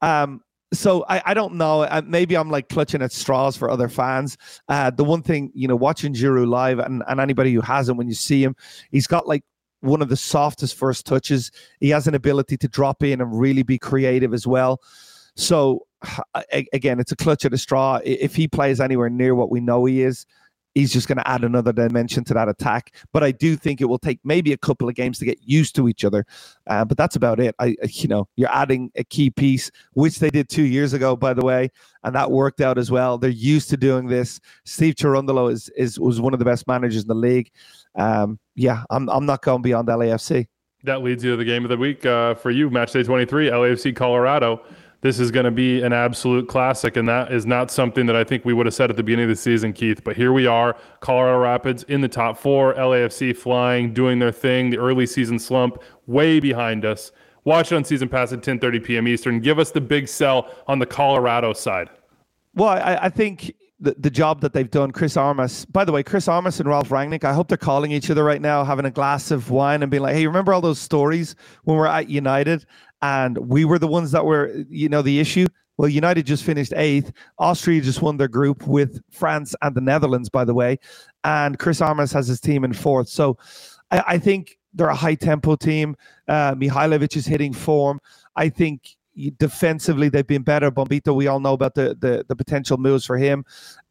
I don't know. Maybe I'm like clutching at straws for other fans. The one thing, watching Giroud live and anybody who hasn't, when you see him, he's got like one of the softest first touches. He has an ability to drop in and really be creative as well. So again, it's a clutch at a straw. If he plays anywhere near what we know he is, he's just going to add another dimension to that attack. But I do think it will take maybe a couple of games to get used to each other. But that's about it. You're adding a key piece, which they did 2 years ago, by the way, and that worked out as well. They're used to doing this. Steve Cherundolo was one of the best managers in the league. I'm not going beyond LAFC. That leads you to the game of the week for you, Match Day 23, LAFC Colorado. This is going to be an absolute classic, and that is not something that I think we would have said at the beginning of the season, Keith. But here we are, Colorado Rapids in the top 4, LAFC flying, doing their thing, the early season slump way behind us. Watch it on Season Pass at 10:30 p.m. Eastern. Give us the big sell on the Colorado side. Well, I think the job that they've done, Chris Armas, by the way, Chris Armas and Ralph Rangnick, I hope they're calling each other right now, having a glass of wine and being like, hey, remember all those stories when we're at United and we were the ones that were, the issue? Well, United just finished 8th. Austria just won their group with France and the Netherlands, by the way. And Chris Armas has his team in 4th. So I think they're a high-tempo team. Mihailovic is hitting form. I think defensively they've been better. Bombito, we all know about the potential moves for him.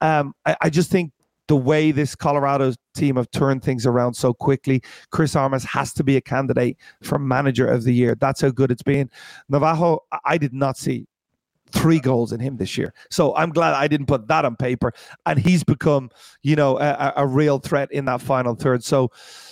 I just think the way this Colorado team have turned things around so quickly, Chris Armas has to be a candidate for manager of the year. That's how good it's been. Navajo, I did not see 3 goals in him this year. So I'm glad I didn't put that on paper. And he's become, a real threat in that final third. So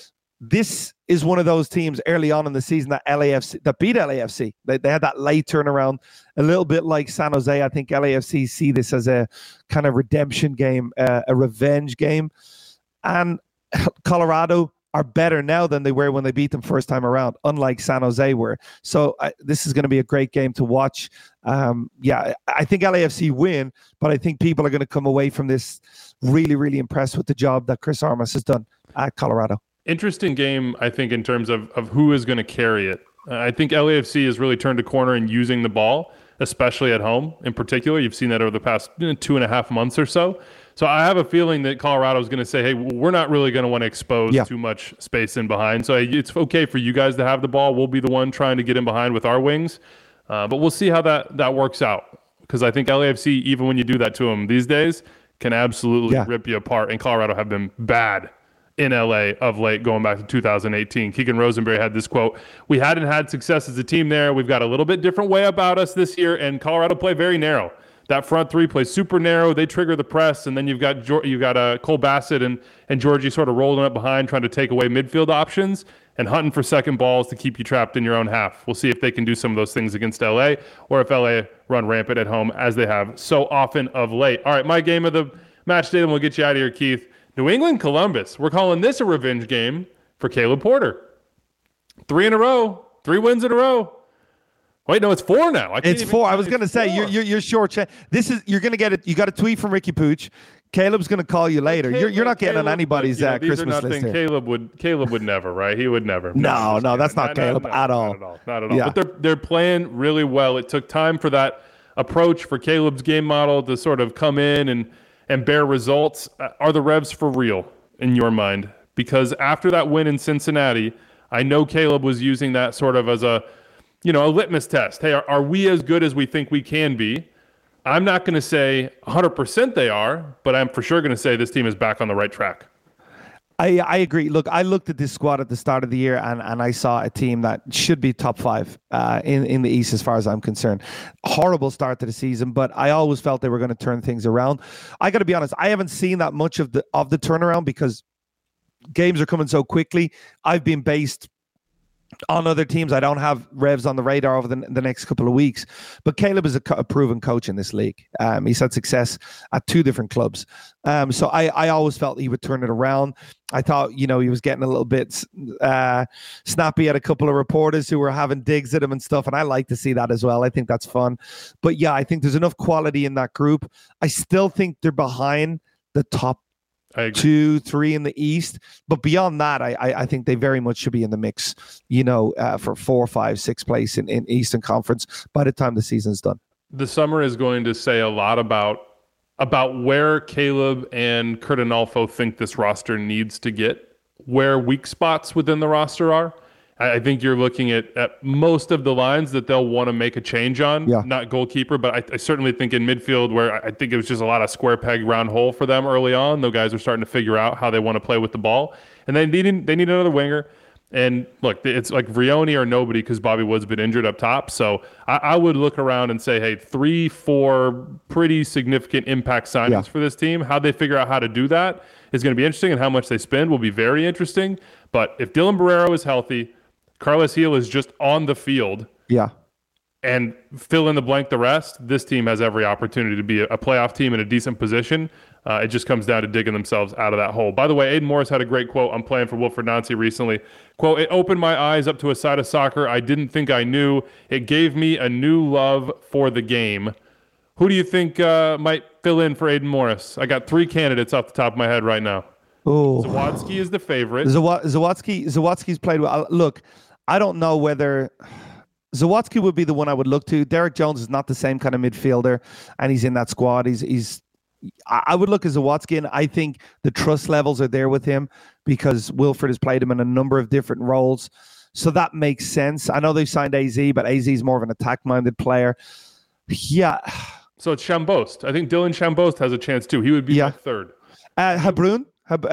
this is one of those teams early on in the season that beat LAFC. They had that late turnaround, a little bit like San Jose. I think LAFC see this as a kind of redemption game, a revenge game. And Colorado are better now than they were when they beat them first time around, unlike San Jose were. So this is going to be a great game to watch. I think LAFC win, but I think people are going to come away from this really, really impressed with the job that Chris Armas has done at Colorado. Interesting game, I think, in terms of who is going to carry it. I think LAFC has really turned a corner in using the ball, especially at home in particular. You've seen that over the past 2.5 months or so. So I have a feeling that Colorado is going to say, hey, we're not really going to want to expose too much space in behind. So it's okay for you guys to have the ball. We'll be the one trying to get in behind with our wings. But we'll see how that works out. Because I think LAFC, even when you do that to them these days, can absolutely rip you apart. And Colorado have been bad in LA of late, going back to 2018. Keegan Rosenberry had this quote: "We hadn't had success as a team there. We've got a little bit different way about us this year, and Colorado play very narrow. That front 3 plays super narrow. They trigger the press, and then you've got Cole Bassett and Georgie sort of rolling up behind, trying to take away midfield options and hunting for second balls to keep you trapped in your own half. We'll see if they can do some of those things against LA, or if LA run rampant at home as they have so often of late." All right, my game of the match day, then we'll get you out of here, Keith. New England Columbus. We're calling this a revenge game for Caleb Porter. 3 in a row. 3 wins in a row. Wait, no, it's 4 now. It's 4. I was going to say, you're short. You're going to get it. You got a tweet from Ricky Pooch. Caleb's going to call you later. You're not getting on anybody's Christmas list here. Caleb would never, right? He would never. No, that's not Caleb at all. Not at all. Yeah. But they're playing really well. It took time for that approach for Caleb's game model to sort of come in and bear results. Are the Revs for real in your mind? Because after that win in Cincinnati, I know Caleb was using that sort of as a litmus test. Hey, are we as good as we think we can be? I'm not going to say 100% they are, but I'm for sure going to say this team is back on the right track. I agree. Look, I looked at this squad at the start of the year, and I saw a team that should be top 5 in the East as far as I'm concerned. Horrible start to the season, but I always felt they were going to turn things around. I got to be honest, I haven't seen that much of the turnaround because games are coming so quickly. I've been based on other teams. I don't have Revs on the radar over the next couple of weeks. But Caleb is a proven coach in this league. He's had success at 2 different clubs. So I always felt he would turn it around. I thought, he was getting a little bit snappy at a couple of reporters who were having digs at him and stuff. And I like to see that as well. I think that's fun. But yeah, I think there's enough quality in that group. I still think they're behind the top 2, 3 in the East, but beyond that, I think they very much should be in the mix, for 4, 5, 6 place in Eastern Conference by the time the season's done. The summer is going to say a lot about where Caleb and Kurt Analfo think this roster needs to get, where weak spots within the roster are. I think you're looking at most of the lines that they'll want to make a change on, not goalkeeper, but I certainly think in midfield, where I think it was just a lot of square peg, round hole for them early on. Those guys are starting to figure out how they want to play with the ball. And they need another winger. And look, it's like Vrioni or nobody because Bobby Wood's been injured up top. So I would look around and say, hey, 3, 4 pretty significant impact signings for this team. How they figure out how to do that is going to be interesting, and how much they spend will be very interesting. But if Dylan Barrero is healthy, Carles Gil is just on the field, and fill in the blank the rest, this team has every opportunity to be a playoff team in a decent position. It just comes down to digging themselves out of that hole. By the way, Aidan Morris had a great quote on Playing for Wilfried Nancy recently. Quote, "It opened my eyes up to a side of soccer I didn't think I knew. It gave me a new love for the game." Who do you think might fill in for Aidan Morris? I got 3 candidates off the top of my head right now. Oh, Zawadzki is the favorite. Zawadzki's played well. Look, I don't know whether Zawadzki would be the one I would look to. Derek Jones is not the same kind of midfielder, and he's in that squad. I would look at Zawadzki, and I think the trust levels are there with him because Wilfried has played him in a number of different roles. So that makes sense. I know they've signed AZ, but AZ is more of an attack-minded player. Yeah. So it's Chambost. I think Dylan Chambost has a chance too. He would be my third. Habrun?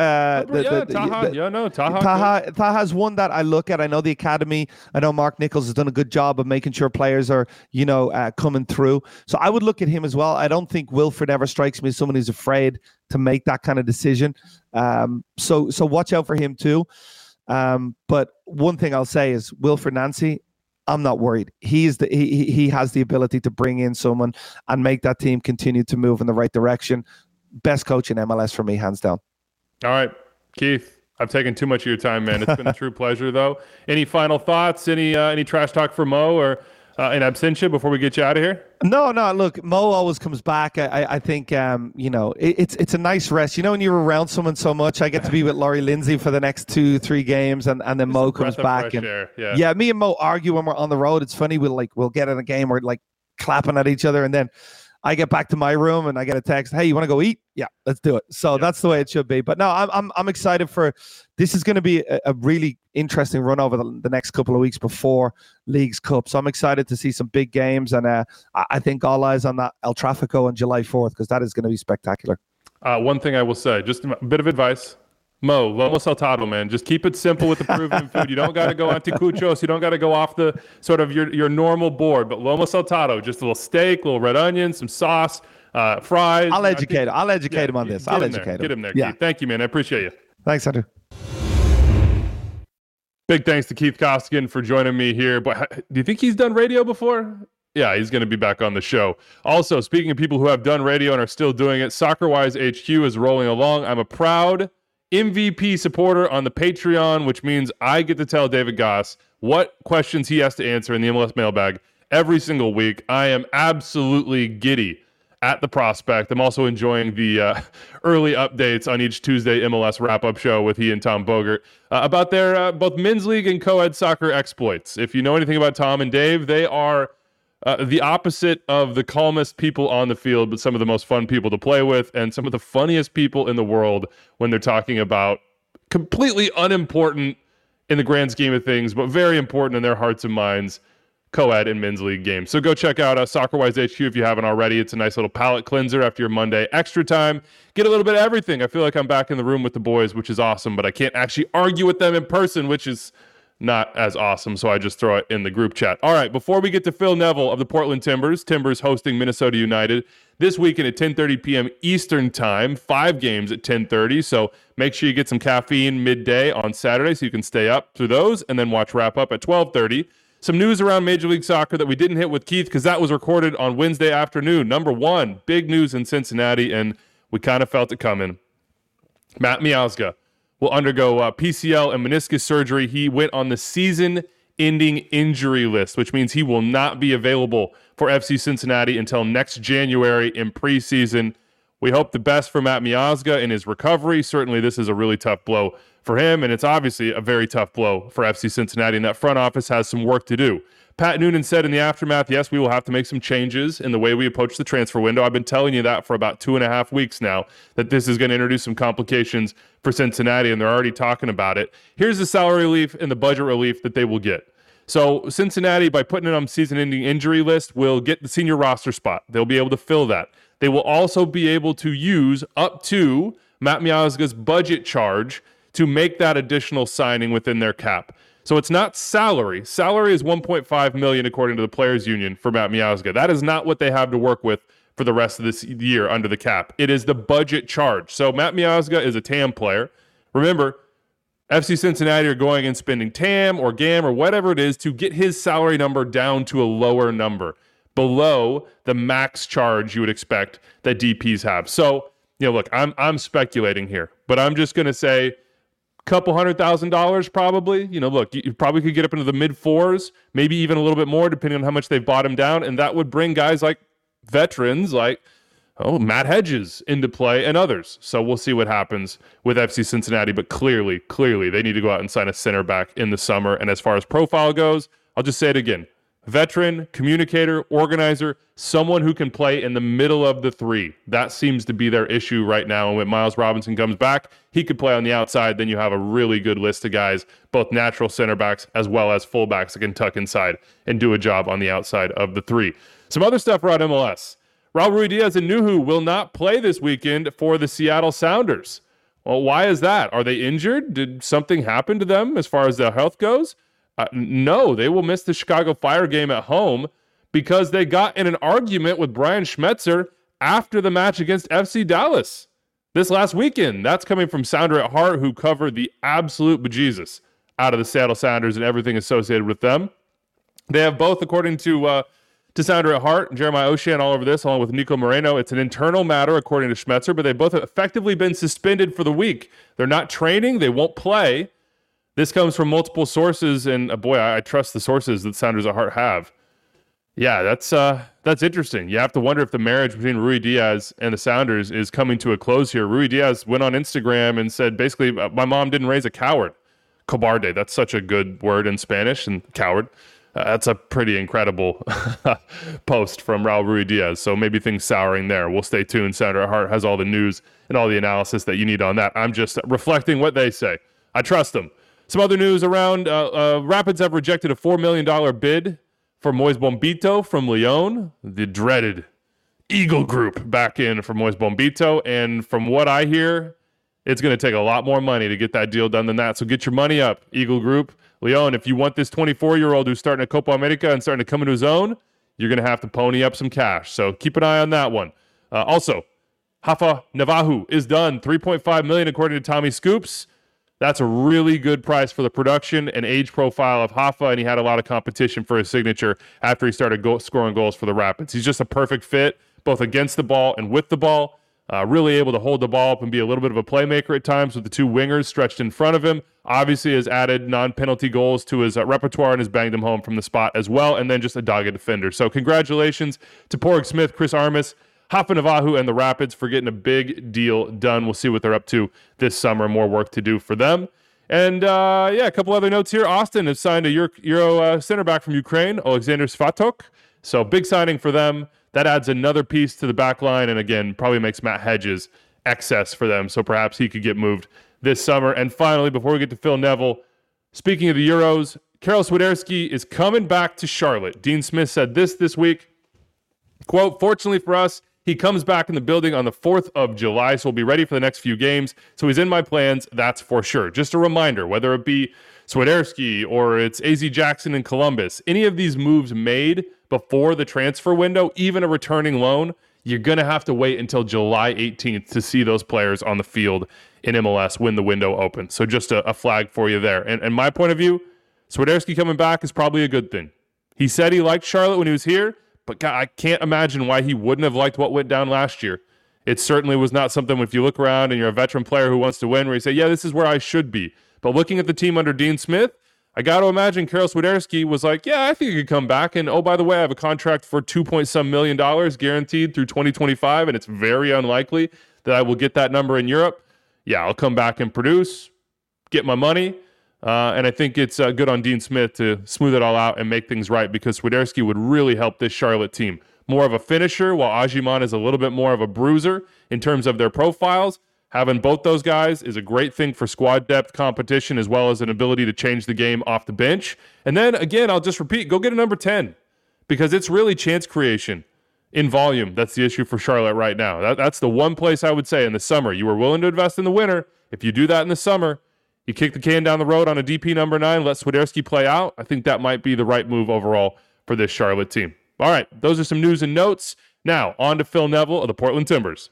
Taha. Taha's one that I look at. I know the academy. I know Mark Nichols has done a good job of making sure players are, coming through. So I would look at him as well. I don't think Wilfried ever strikes me as someone who's afraid to make that kind of decision. So watch out for him too. But one thing I'll say is Wilfried Nancy, I'm not worried. He has the ability to bring in someone and make that team continue to move in the right direction. Best coach in MLS for me, hands down. All right, Keith, I've taken too much of your time, man. It's been a true pleasure, though. Any final thoughts? Any trash talk for Mo or in absentia before we get you out of here? No. Look, Mo always comes back. I think it's a nice rest. When you're around someone so much, I get to be with Laurie Lindsay for the next 2-3 games, and then Mo comes back. And me and Mo argue when we're on the road. It's funny. We'll get in a game, we're like clapping at each other, and then I get back to my room and I get a text, "Hey, you want to go eat?" Yeah, let's do it. So that's the way it should be. But no, I'm excited for this. Is going to be a really interesting run over the next couple of weeks before Leagues Cup. So I'm excited to see some big games, and I think all eyes on that El Tráfico on July 4th because that is going to be spectacular. One thing I will say, just a bit of advice. Mo, lomo saltado, man. Just keep it simple with the Peruvian food. You don't got to go anticuchos. You don't got to go off the sort of your normal board. But lomo saltado, just a little steak, little red onion, some sauce, fries. I'll educate him on this. I'll educate him. Get him there. Yeah. Keith. Thank you, man. I appreciate you. Thanks, Andrew. Big thanks to Keith Costigan for joining me here. But do you think he's done radio before? Yeah, he's going to be back on the show. Also, speaking of people who have done radio and are still doing it, SoccerWise HQ is rolling along. I'm a proud MVP supporter on the Patreon, which means I get to tell David Goss what questions he has to answer in the MLS mailbag every single week. I am absolutely giddy at the prospect. I'm also enjoying the early updates on each Tuesday MLS wrap-up show with he and Tom Bogert about their both men's league and co-ed soccer exploits. If you know anything about Tom and Dave, they are the opposite of the calmest people on the field, but some of the most fun people to play with and some of the funniest people in the world when they're talking about completely unimportant in the grand scheme of things, but very important in their hearts and minds, co-ed and men's league games. So go check out SoccerWise HQ if you haven't already. It's a nice little palate cleanser after your Monday extra time. Get a little bit of everything. I feel like I'm back in the room with the boys, which is awesome, but I can't actually argue with them in person, which is not as awesome, so I just throw it in the group chat. All right, before we get to Phil Neville of the Portland Timbers hosting Minnesota United this weekend at 10:30 p.m. Eastern Time, 5 games at 10:30, so make sure you get some caffeine midday on Saturday so you can stay up through those, and then watch wrap up at 12:30. Some news around Major League Soccer that we didn't hit with Keith because that was recorded on Wednesday afternoon. Number one, big news in Cincinnati, and we kind of felt it coming. Matt Miazga will undergo PCL and meniscus surgery. He went on the season-ending injury list, which means he will not be available for FC Cincinnati until next January in preseason. We hope the best for Matt Miazga in his recovery. Certainly, this is a really tough blow for him, and it's obviously a very tough blow for FC Cincinnati, and that front office has some work to do. Pat Noonan said in the aftermath, yes, we will have to make some changes in the way we approach the transfer window. I've been telling you that for about 2.5 weeks now, that this is going to introduce some complications for Cincinnati, and they're already talking about it. Here's the salary relief and the budget relief that they will get. So Cincinnati, by putting it on season-ending injury list, will get the senior roster spot. They'll be able to fill that. They will also be able to use up to Matt Miazga's budget charge to make that additional signing within their cap. So it's not salary. Salary is $1.5 million according to the Players Union for Matt Miazga. That is not what they have to work with for the rest of this year under the cap. It is the budget charge. So Matt Miazga is a TAM player. Remember, FC Cincinnati are going and spending TAM or GAM or whatever it is to get his salary number down to a lower number, below the max charge you would expect that DPs have. So, look, I'm speculating here, but I'm just going to say couple $100,000 probably. Look, you probably could get up into the mid fours, maybe even a little bit more depending on how much they've bought him down, and that would bring guys like veterans like Matt Hedges into play and others. So we'll see what happens with FC Cincinnati, but clearly they need to go out and sign a center back in the summer. And as far as profile goes, I'll just say it again. Veteran, communicator, organizer, someone who can play in the middle of the three. That seems to be their issue right now. And when Miles Robinson comes back, he could play on the outside. Then you have a really good list of guys, both natural center backs as well as fullbacks that can tuck inside and do a job on the outside of the three. Some other stuff around MLS. Raul Ruidiaz and Nuhu will not play this weekend for the Seattle Sounders. Well, why is that? Are they injured? Did something happen to them as far as their health goes? No, they will miss the Chicago Fire game at home because they got in an argument with Brian Schmetzer after the match against FC Dallas this last weekend. That's coming from Sounder at Heart, who covered the absolute bejesus out of the Seattle Sounders and everything associated with them. They have both, according to Sounder at Heart, Jeremiah Oshan all over this, along with Nico Moreno. It's an internal matter, according to Schmetzer, but they've both effectively been suspended for the week. They're not training. They won't play. This comes from multiple sources, and boy, I trust the sources that Sounders at Heart have. Yeah, that's interesting. You have to wonder if the marriage between Ruidiaz and the Sounders is coming to a close here. Ruidiaz went on Instagram and said, basically, my mom didn't raise a coward. Cobarde, that's such a good word in Spanish, and coward. That's a pretty incredible post from Raul Ruidiaz, so maybe things souring there. We'll stay tuned. Sounder at Heart has all the news and all the analysis that you need on that. I'm just reflecting what they say. I trust them. Some other news around, Rapids have rejected a $4 million bid for Moise Bombito from Lyon, the dreaded Eagle Group back in for Moise Bombito. And from what I hear, it's going to take a lot more money to get that deal done than that. So get your money up, Eagle Group. Lyon, if you want this 24-year-old who's starting at Copa America and starting to come into his own, you're going to have to pony up some cash. So keep an eye on that one. Also, Rafa Navajo is done. $3.5 million according to Tommy Scoops. That's a really good price for the production and age profile of Rafa, and he had a lot of competition for his signature after he started scoring goals for the Rapids. He's just a perfect fit, both against the ball and with the ball. Really able to hold the ball up and be a little bit of a playmaker at times with the two wingers stretched in front of him. Obviously has added non-penalty goals to his repertoire and has banged them home from the spot as well, and then just a dogged defender. So congratulations to Porg Smith, Chris Armas, Rafa Navajo, and the Rapids for getting a big deal done. We'll see what they're up to this summer. More work to do for them. And, a couple other notes here. Austin has signed a Euro center back from Ukraine, Alexander Svatok. So big signing for them. That adds another piece to the back line, and again, probably makes Matt Hedges excess for them. So perhaps he could get moved this summer. And finally, before we get to Phil Neville, speaking of the Euros, Karol Swiderski is coming back to Charlotte. Dean Smith said this week, quote, "Fortunately for us, he comes back in the building on the 4th of July, so we'll be ready for the next few games. So he's in my plans, that's for sure." Just a reminder, whether it be Swiderski or it's AZ Jackson in Columbus, any of these moves made before the transfer window, even a returning loan, you're going to have to wait until July 18th to see those players on the field in MLS when the window opens. So just a flag for you there. And my point of view, Swiderski coming back is probably a good thing. He said he liked Charlotte when he was here, but God, I can't imagine why he wouldn't have liked what went down last year. It certainly was not something, if you look around and you're a veteran player who wants to win, where you say, yeah, this is where I should be. But looking at the team under Dean Smith, I got to imagine Karol Swiderski was like, yeah, I think he could come back. And oh, by the way, I have a contract for $2.some million guaranteed through 2025, and it's very unlikely that I will get that number in Europe. Yeah, I'll come back and produce, get my money. And I think it's good on Dean Smith to smooth it all out and make things right, because Swiderski would really help this Charlotte team. More of a finisher, while Agyemang is a little bit more of a bruiser in terms of their profiles. Having both those guys is a great thing for squad depth competition, as well as an ability to change the game off the bench. And then, again, I'll just repeat, go get a number 10, because it's really chance creation in volume. That's the issue for Charlotte right now. That's the one place I would say in the summer. You were willing to invest in the winter. If you do that in the summer, you kick the can down the road on a DP number 9, let Swiderski play out. I think that might be the right move overall for this Charlotte team. All right, those are some news and notes. Now, on to Phil Neville of the Portland Timbers.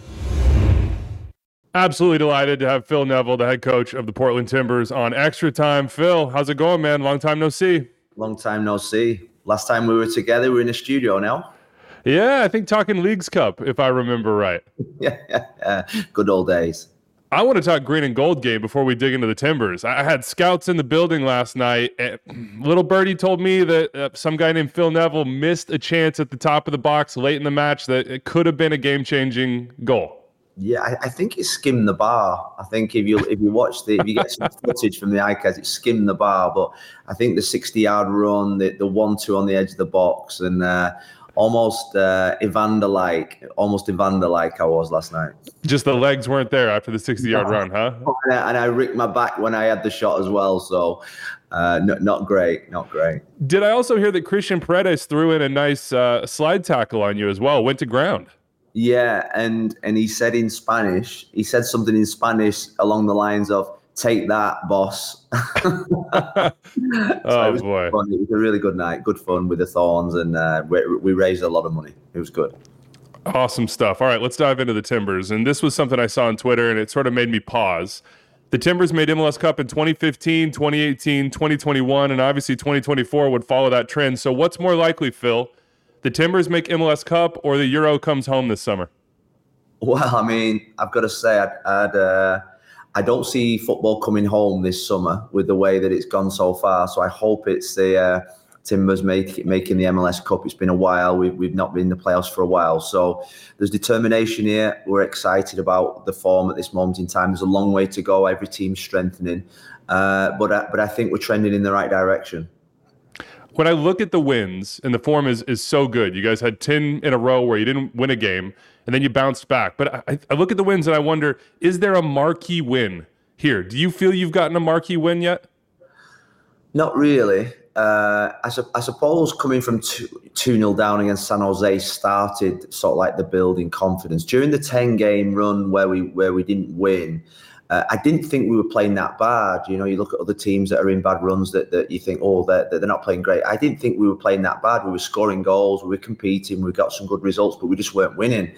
Absolutely delighted to have Phil Neville, the head coach of the Portland Timbers, on Extra Time. Phil, how's it going, man? Long time no see. Long time no see. Last time we were together, we're in the studio now. Yeah, I think talking Leagues Cup, if I remember right. Yeah, good old days. I want to talk green and gold game before we dig into the Timbers. I had scouts in the building last night. Little birdie told me that some guy named Phil Neville missed a chance at the top of the box late in the match that it could have been a game-changing goal. Yeah, I think it skimmed the bar. I think if you get some footage from the iCAD, it skimmed the bar. But I think the 60-yard run, the 1-2 on the edge of the box, and almost Evander-like I was last night. Just the legs weren't there after the 60-yard run, huh? And I ricked my back when I had the shot as well. So not great. Did I also hear that Christian Paredes threw in a nice slide tackle on you as well, went to ground? Yeah, and he said something in Spanish along the lines of, "Take that, boss." Oh, boy. Fun. It was a really good night, good fun with the Thorns, and we raised a lot of money. It was good. Awesome stuff. All right, let's dive into the Timbers. And this was something I saw on Twitter, and it sort of made me pause. The Timbers made MLS Cup in 2015, 2018, 2021, and obviously 2024 would follow that trend. So what's more likely, Phil? The Timbers make MLS Cup or the Euro comes home this summer? Well, I mean, I've got to say, I don't see football coming home this summer with the way that it's gone so far. So I hope it's the Timbers making the MLS Cup. It's been a while. We've not been in the playoffs for a while. So there's determination here. We're excited about the form at this moment in time. There's a long way to go. Every team's strengthening. But I think we're trending in the right direction. When I look at the wins, and the form is so good, you guys had 10 in a row where you didn't win a game, and then you bounced back. But I look at the wins and I wonder, is there a marquee win here? Do you feel you've gotten a marquee win yet? Not really. I suppose coming from 2-0 down against San Jose started sort of like the building confidence. During the 10-game run where we didn't win, I didn't think we were playing that bad. You know, you look at other teams that are in bad runs that you think, oh, they're not playing great. I didn't think we were playing that bad. We were scoring goals, we were competing, we got some good results, but we just weren't winning.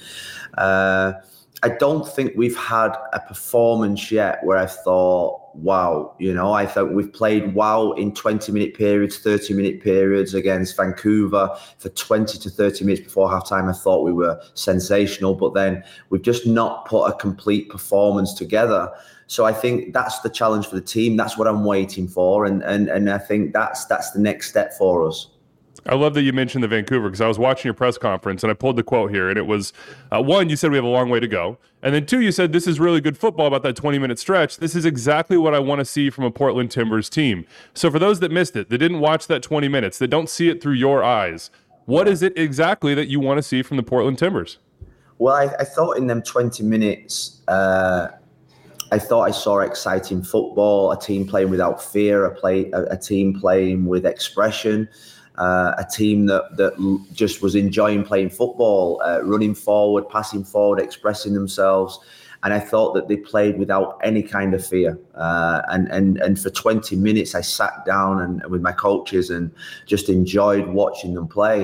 I don't think we've had a performance yet where I thought, wow, you know, I thought we've played wow in 20-minute periods, 30-minute periods against Vancouver for 20 to 30 minutes before halftime. I thought we were sensational, but then we've just not put a complete performance together. So I think that's the challenge for the team. That's what I'm waiting for. And I think that's the next step for us. I love that you mentioned the Vancouver, because I was watching your press conference and I pulled the quote here, and it was, one, you said we have a long way to go. And then two, you said this is really good football about that 20-minute stretch. This is exactly what I want to see from a Portland Timbers team. So for those that missed it, that didn't watch that 20 minutes, that don't see it through your eyes, what is it exactly that you want to see from the Portland Timbers? Well, I thought in them 20 minutes, I thought I saw exciting football, a team playing without fear, a team playing with expression, a team that just was enjoying playing football, running forward, passing forward, expressing themselves. And I thought that they played without any kind of fear. And for 20 minutes, I sat down and with my coaches and just enjoyed watching them play.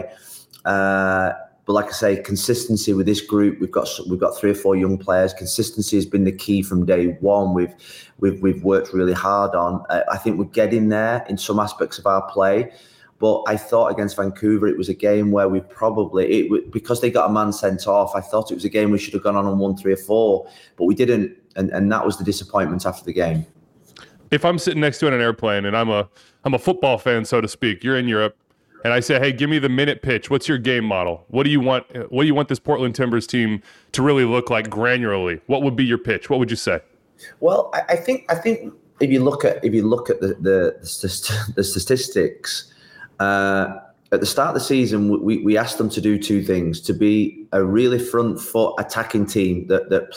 But like I say, consistency with this group. We've got 3 or 4 young players. Consistency has been the key from day one. We've worked really hard on. I think we're getting there in some aspects of our play. But I thought against Vancouver, it was a game where we because they got a man sent off, I thought it was a game we should have gone on 1, 3 or 4, but we didn't. And that was the disappointment after the game. If I'm sitting next to you on an airplane and I'm a football fan, so to speak, you're in Europe, and I say, hey, give me the minute pitch. What's your game model? What do you want this Portland Timbers team to really look like granularly? What would be your pitch? What would you say? Well, I think if you look at the statistics, at the start of the season, we asked them to do 2 things: to be a really front foot attacking team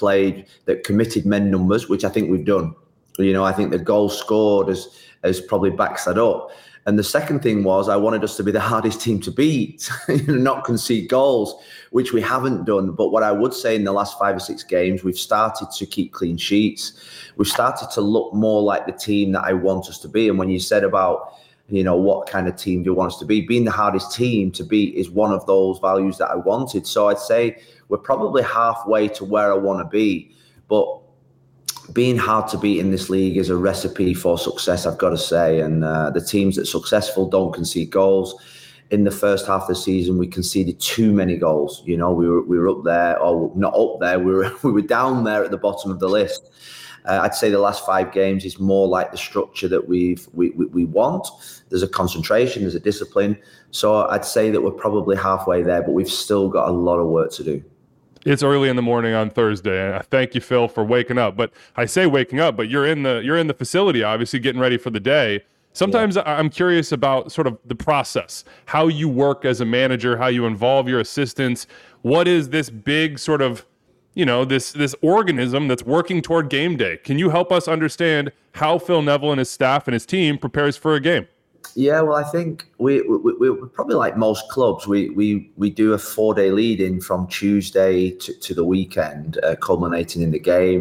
that committed men numbers, which I think we've done. I think the goal scored has probably backs that up. And the second thing was I wanted us to be the hardest team to beat, not concede goals, which we haven't done. But what I would say in the last 5 or 6 games, we've started to keep clean sheets. We've started to look more like the team that I want us to be. And when you said about what kind of team do you want us to be? Being the hardest team to beat is one of those values that I wanted. So I'd say we're probably halfway to where I want to be. But being hard to beat in this league is a recipe for success, I've got to say. And the teams that are successful don't concede goals. In the first half of the season, we conceded too many goals. We were up there, or not up there. We were down there at the bottom of the list. I'd say the last 5 games is more like the structure that we want. There's a concentration, there's a discipline. So I'd say that we're probably halfway there, but we've still got a lot of work to do. It's early in the morning on Thursday, and I thank you, Phil, for waking up. But I say waking up, but you're in the facility, obviously getting ready for the day. Sometimes I'm curious about sort of the process, how you work as a manager, how you involve your assistants. What is this big sort of this organism that's working toward game day? Can you help us understand how Phil Neville and his staff and his team prepares for a game? Yeah, well, I think we're probably like most clubs. We do a 4-day lead-in from Tuesday to the weekend, culminating in the game.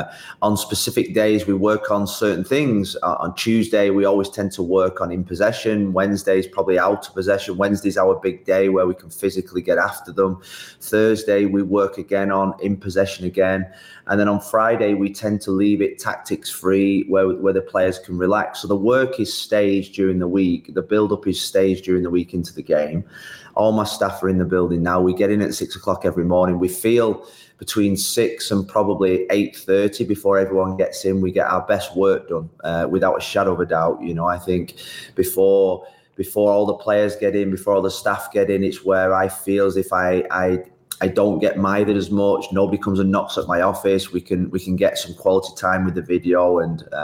On specific days, we work on certain things. On Tuesday, we always tend to work on in possession. Wednesday's probably out of possession. Wednesday's our big day where we can physically get after them. Thursday, we work again on in possession again. And then on Friday, we tend to leave it tactics free where the players can relax. So the work is staged during the week. The build-up is staged during the week into the game. All my staff are in the building now. We get in at 6 o'clock every morning. We feel between 6 and probably 8:30 before everyone gets in. We get our best work done without a shadow of a doubt. I think before all the players get in, before all the staff get in, it's where I feel as if I don't get mithered as much. Nobody comes and knocks at my office. We can get some quality time with the video,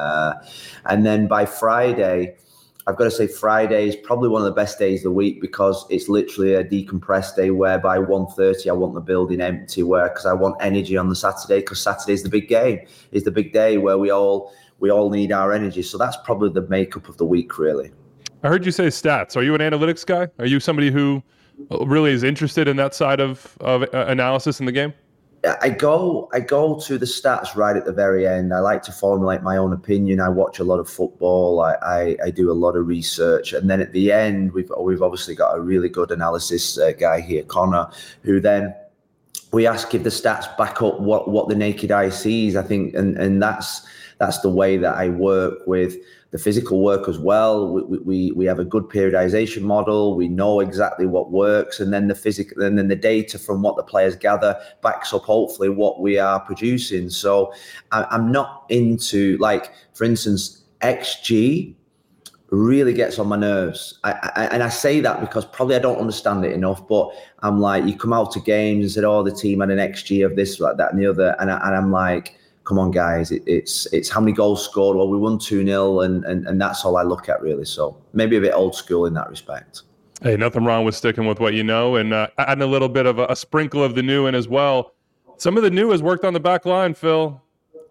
and then by Friday, I've got to say Friday is probably one of the best days of the week because it's literally a decompressed day where by 1:30 I want the building empty, because I want energy on the Saturday, because Saturday's the big game. It's the big day where we all need our energy. So that's probably the makeup of the week, really. I heard you say stats. Are you an analytics guy? Are you somebody who really is interested in that side of analysis in the game? I go to the stats right at the very end. I like to formulate my own opinion. I watch a lot of football. I do a lot of research, and then at the end, we've obviously got a really good analysis guy here, Connor, who then we ask if the stats back up what the naked eye sees. I think, and that's the way that I work with the physical work as well. We have a good periodization model. We know exactly what works, and then the data from what the players gather backs up hopefully what we are producing. So I'm not into, like, for instance, XG really gets on my nerves. And I say that because probably I don't understand it enough, but I'm like, you come out to games and said, oh, the team had an XG of this, like that, and the other, and I'm like, come on, guys, it's how many goals scored. Well, we won 2-0, and that's all I look at, really. So maybe a bit old school in that respect. Hey, nothing wrong with sticking with what you know, and adding a little bit of a sprinkle of the new in as well. Some of the new has worked on the back line, Phil.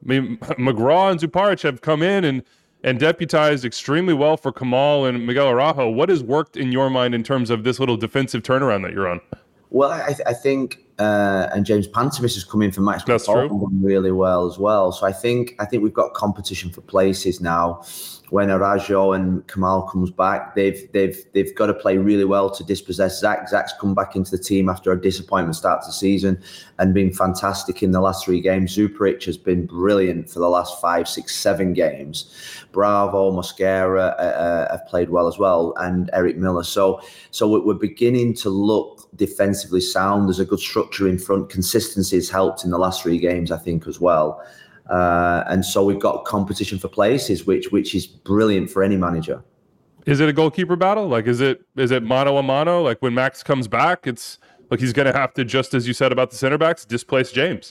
I mean, McGraw and Zuparic have come in and deputized extremely well for Kamal and Miguel Araujo. What has worked in your mind in terms of this little defensive turnaround that you're on? Well, I think, and James Pantemis has come in for Max That's true. really well as well. So I think we've got competition for places now. When Araujo and Kamal comes back, they've got to play really well to dispossess Zach. Zach's come back into the team after a disappointment start to the season and been fantastic in the last 3 games. Zuparic has been brilliant for the last 5, 6, 7 games. Bravo, Mosquera have played well as well, and Eric Miller. So we're beginning to look defensively sound. There's a good structure in front. Consistency has helped in the last 3 games, I think, as well. And so we've got competition for places, which is brilliant for any manager. Is it a goalkeeper battle? Like, is it mano a mano? Like when Max comes back, it's like he's going to have to, just as you said about the center backs, displace James.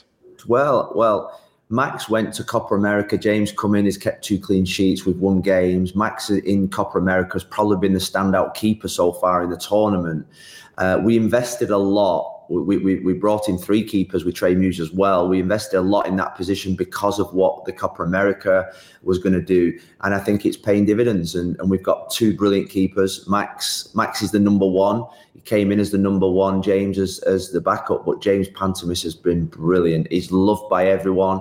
Well, Max went to Copa America. James come in, has kept 2 clean sheets. We've won games. Max in Copa America has probably been the standout keeper so far in the tournament. We invested a lot. We brought in 3 keepers with Trey Muse as well. We invested a lot in that position because of what the Copa America was going to do. And I think it's paying dividends. And we've got 2 brilliant keepers. Max is the number 1. He came in as the number 1, James as the backup. But James Pantemis has been brilliant. He's loved by everyone.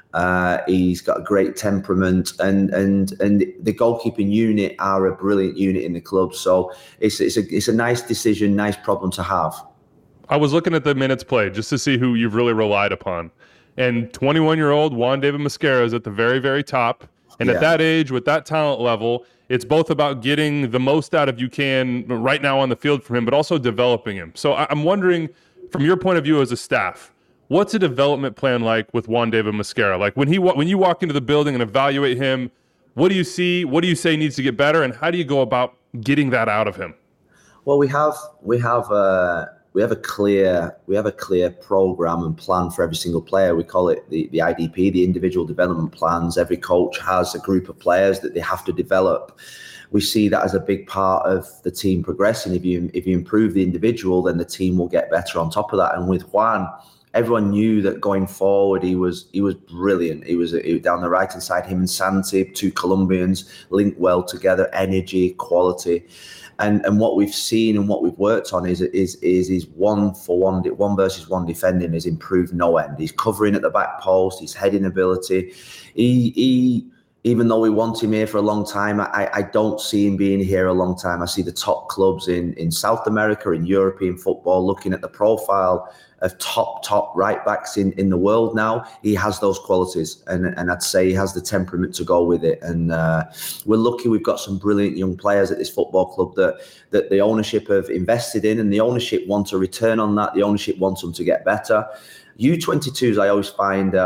He's got a great temperament, and the goalkeeping unit are a brilliant unit in the club. So it's a nice decision, nice problem to have. I was looking at the minutes played just to see who you've really relied upon. And 21-year-old Juan David Mosquera is at the very, very top. And at that age, with that talent level, it's both about getting the most out of you can right now on the field for him, but also developing him. So I'm wondering, from your point of view as a staff, what's a development plan like with Juan David Mosquera? Like when you walk into the building and evaluate him, what do you see? What do you say needs to get better? And how do you go about getting that out of him? Well, we have a clear program and plan for every single player. We call it the IDP, the individual development plans. Every coach has a group of players that they have to develop. We see that as a big part of the team progressing. If you improve the individual, then the team will get better on top of that. And with Juan, everyone knew that going forward, he was brilliant. He was down the right hand side. Him and Santi, 2 Colombians, linked well together. Energy, quality. And what we've seen and what we've worked on is 1 versus 1 defending has improved no end. He's covering at the back post, his heading ability. He even though we want him here for a long time, I don't see him being here a long time. I see the top clubs in South America, in European football, looking at the profile of top right backs in the world now. He has those qualities, and I'd say he has the temperament to go with it. And we're lucky we've got some brilliant young players at this football club that the ownership have invested in, and the ownership want a return on that. The ownership wants them to get better. U22s, I always find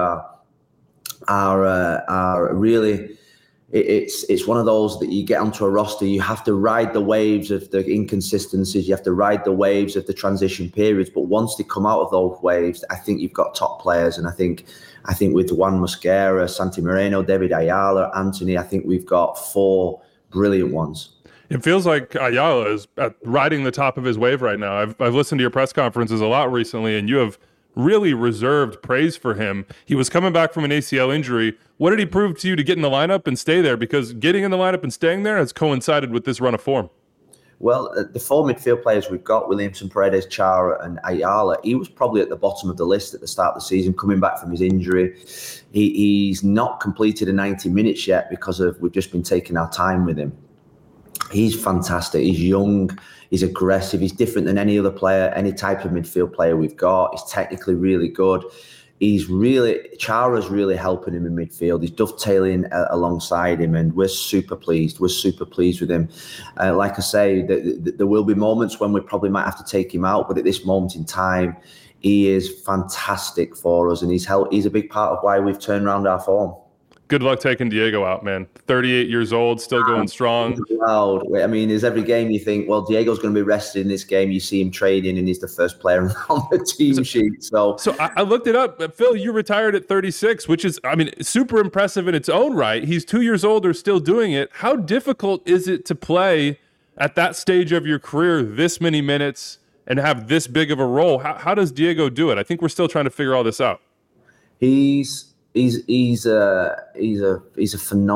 are really, it's one of those that you get onto a roster, you have to ride the waves of the inconsistencies, you have to ride the waves of the transition periods, but once they come out of those waves, I think you've got top players. And I think with Juan Mosquera, Santi Moreno, David Ayala, Anthony, I think we've got 4 brilliant ones. It feels like Ayala is riding the top of his wave right now. I've listened to your press conferences a lot recently, and you have really reserved praise for him. He was coming back from an ACL injury. What did he prove to you to get in the lineup and stay there? Because getting in the lineup and staying there has coincided with this run of form. Well, the 4 midfield players we've got, Williamson, Paredes, Chara and Ayala, he was probably at the bottom of the list at the start of the season, coming back from his injury. He's not completed a 90 minutes yet because we've just been taking our time with him. He's fantastic. He's young. He's aggressive. He's different than any other player, any type of midfield player we've got. He's technically really good. Chara's really helping him in midfield. He's dovetailing alongside him, and we're super pleased. We're super pleased with him. Like I say, there will be moments when we probably might have to take him out, but at this moment in time, he is fantastic for us, and he's a big part of why we've turned around our form. Good luck taking Diego out, man. 38 years old, still going strong. Loud. I mean, there's every game you think, well, Diego's going to be rested in this game. You see him trading, and he's the first player on the team sheet. So I looked it up. Phil, you retired at 36, which is, I mean, super impressive in its own right. He's 2 years older, still doing it. How difficult is it to play at that stage of your career this many minutes and have this big of a role? How does Diego do it? I think we're still trying to figure all this out. he's a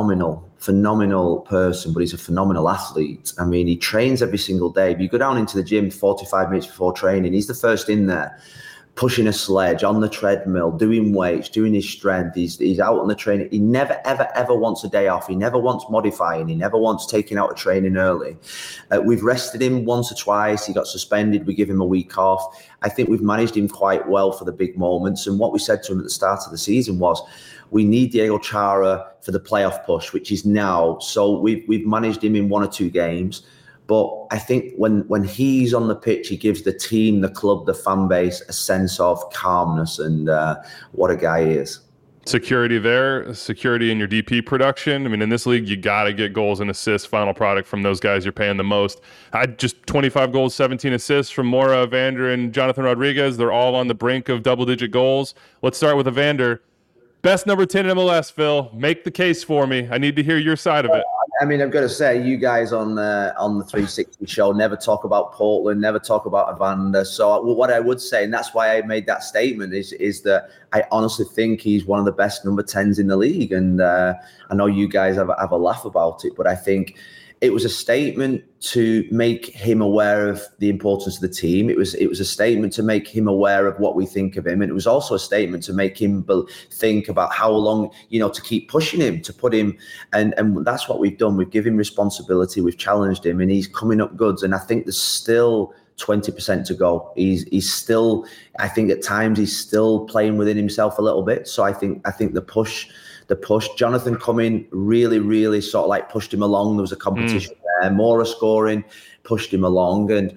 phenomenal person, but he's a phenomenal athlete. I mean, he trains every single day. If you go down into the gym 45 minutes before training, he's the first in there, pushing a sledge, on the treadmill, doing weights, doing his strength. He's out on the training. He never, ever, ever wants a day off. He never wants modifying. He never wants taking out a training early. We've rested him once or twice. He got suspended. We give him a week off. I think we've managed him quite well for the big moments. And what we said to him at the start of the season was, we need Diego Chara for the playoff push, which is now. So we've managed him in 1 or 2 games. But I think when he's on the pitch, he gives the team, the club, the fan base a sense of calmness, and what a guy he is. Security there, security in your DP production. I mean, in this league, you got to get goals and assists, final product from those guys you're paying the most. I just 25 goals, 17 assists from Mora, Evander, and Jonathan Rodriguez. They're all on the brink of double-digit goals. Let's start with Evander. Best number 10 in MLS, Phil. Make the case for me. I need to hear your side of it. I mean, I've got to say, you guys on the 360 show never talk about Portland, never talk about Evander. So what I would say, and that's why I made that statement, is that I honestly think he's one of the best number 10s in the league. And I know you guys have a laugh about it, but I think it was a statement to make him aware of the importance of the team. It was a statement to make him aware of what we think of him. And it was also a statement to make him think about how long, to keep pushing him, to put him. And that's what we've done. We've given him responsibility. We've challenged him, and he's coming up goods. And I think there's still 20% to go. He's still, I think at times he's still playing within himself a little bit. So I think the push, Jonathan coming really, really sort of like pushed him along. There was a competition there. Mora scoring, pushed him along. And,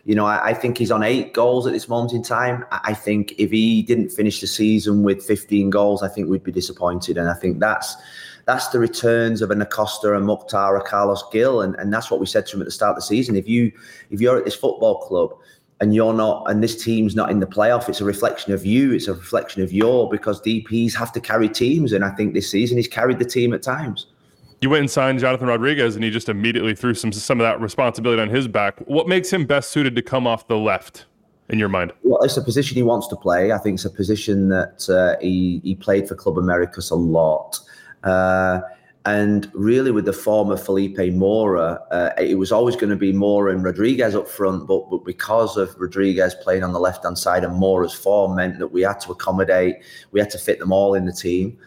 I think he's on 8 goals at this moment in time. I think if he didn't finish the season with 15 goals, I think we'd be disappointed. And I think that's the returns of an Acosta, a Mukhtar, a Carlos Gil. And that's what we said to him at the start of the season. If you're at this football club and you're not, and this team's not in the playoff, it's a reflection of you. It's a reflection of because DPs have to carry teams. And I think this season he's carried the team at times. You went and signed Jonathan Rodriguez, and he just immediately threw some of that responsibility on his back. What makes him best suited to come off the left, in your mind? Well, it's a position he wants to play. I think it's a position that he played for Club Americas a lot. And really, with the form of Felipe Mora, it was always going to be Mora and Rodriguez up front. But because of Rodriguez playing on the left-hand side and Mora's form meant that we had to accommodate, we had to fit them all in the team.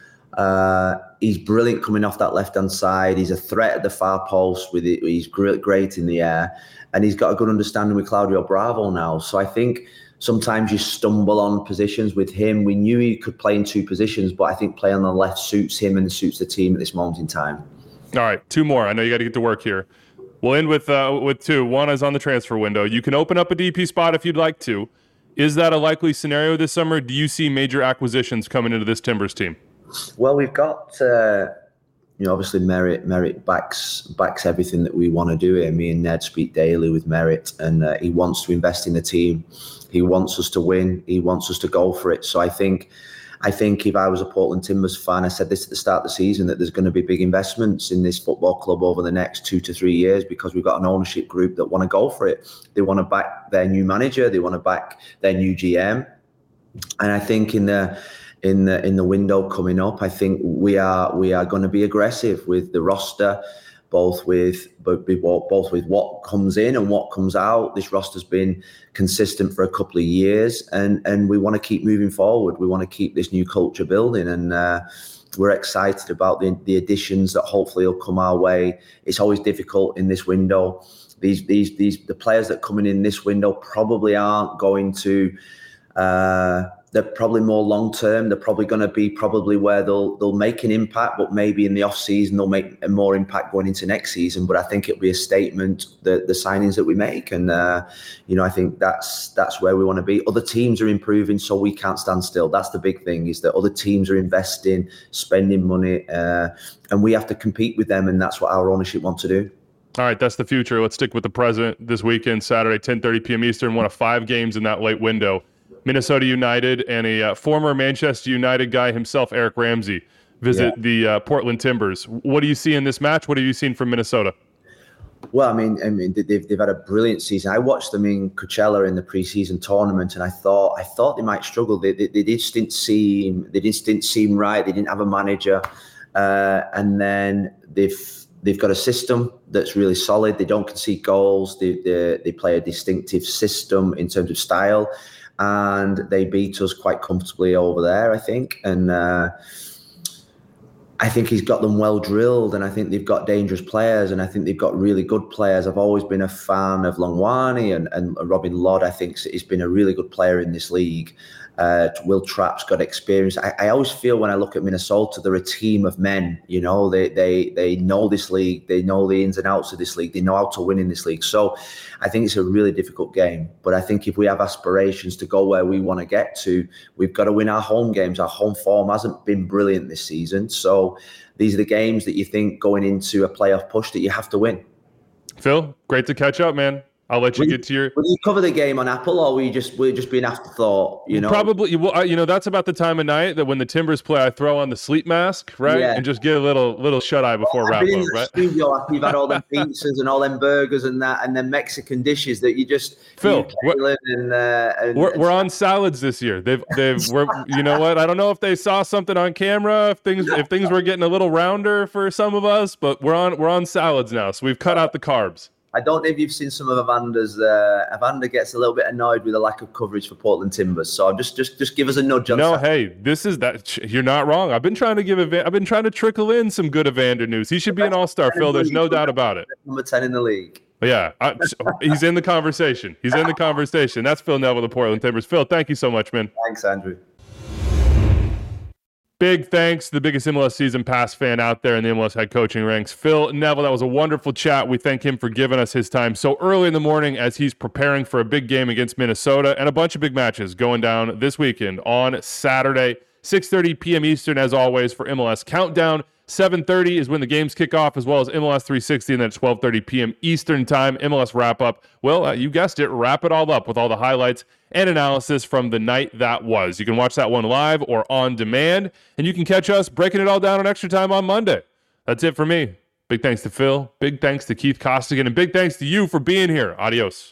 He's brilliant coming off that left-hand side. He's a threat at the far post. He's great in the air. And he's got a good understanding with Claudio Bravo now. So I think sometimes you stumble on positions with him. We knew he could play in 2 positions, but I think playing on the left suits him and suits the team at this moment in time. All right, 2 more. I know you got to get to work here. We'll end with 2. One is on the transfer window. You can open up a DP spot if you'd like to. Is that a likely scenario this summer? Do you see major acquisitions coming into this Timbers team? Well, we've got, obviously Merritt backs everything that we want to do here. Me and Ned speak daily with Merritt, and he wants to invest in the team. He wants us to win. He wants us to go for it. So I think if I was a Portland Timbers fan, I said this at the start of the season, that there's going to be big investments in this football club over the next 2 to 3 years, because we've got an ownership group that want to go for it. They want to back their new manager. They want to back their new GM. And I think in the window coming up, I think we are going to be aggressive with the roster, both with what comes in and what comes out. This roster's been consistent for a couple of years, and we want to keep moving forward. We want to keep this new culture building, and we're excited about the additions that hopefully will come our way. It's always difficult in this window. The players that come in this window probably aren't going to. They're probably more long term. They're probably going to be where they'll make an impact, but maybe in the off season they'll make a more impact going into next season. But I think it'll be a statement, the signings that we make, and I think that's where we want to be. Other teams are improving, so we can't stand still. That's the big thing, is that other teams are investing, spending money, and we have to compete with them, and that's what our ownership wants to do. All right, that's the future. Let's stick with the present. This weekend, Saturday, 10:30 p.m. Eastern, one of 5 games in that late window. Minnesota United and a former Manchester United guy himself, Eric Ramsey, visit the Portland Timbers. What do you see in this match? What have you seen from Minnesota? Well, I mean, they've had a brilliant season. I watched them in Coachella in the preseason tournament, and I thought they might struggle. They just didn't seem right. They didn't have a manager, and then they've got a system that's really solid. They don't concede goals. They play a distinctive system in terms of style, and they beat us quite comfortably over there, I think. And I think he's got them well drilled, and I think they've got dangerous players, and I think they've got really good players. I've always been a fan of Longwani and Robin Lod. I think he's been a really good player in this league. Will Trapp's got experience. I always feel when I look at Minnesota, they're a team of men. You know, they know this league. They know the ins and outs of this league. They know how to win in this league. So I think it's a really difficult game. But I think if we have aspirations to go where we want to get to, we've got to win our home games. Our home form hasn't been brilliant this season. So these are the games that you think going into a playoff push that you have to win. Phil, great to catch up, man. I'll let you get to your... Will you cover the game on Apple, or will you just be an afterthought, you know? Probably. Well, you know, that's about the time of night that when the Timbers play, I throw on the sleep mask, right? Yeah. And just get a little shut-eye before wrap-up, right? In the studio after you've had all them pizzas and all them burgers and that, and then Mexican dishes that you just... Phil, we're on salads this year. We're you know what? I don't know if they saw something on camera, if things were getting a little rounder for some of us, but we're on salads now, so we've cut out the carbs. I don't know if you've seen some of Evander's. Evander gets a little bit annoyed with the lack of coverage for Portland Timbers. So just give us a nudge on that. Hey, this is that. You're not wrong. I've been trying to trickle in some good Evander news. He should be an all-star, Phil. There's no doubt about it. Number 10 in the league. Yeah, he's in the conversation. That's Phil Neville, the Portland Timbers. Phil, thank you so much, man. Thanks, Andrew. Big thanks to the biggest MLS season pass fan out there in the MLS head coaching ranks, Phil Neville. That was a wonderful chat. We thank him for giving us his time so early in the morning as he's preparing for a big game against Minnesota and a bunch of big matches going down this weekend on Saturday, 6:30 p.m. Eastern, as always, for MLS Countdown. 7:30 is when the games kick off, as well as MLS 360, and then 12:30 p.m. Eastern time, MLS wrap-up. Well, you guessed it, wrap it all up with all the highlights and analysis from the night that was. You can watch that one live or on demand, and you can catch us breaking it all down on Extra Time on Monday. That's it for me. Big thanks to Phil. Big thanks to Keith Costigan, and big thanks to you for being here. Adios.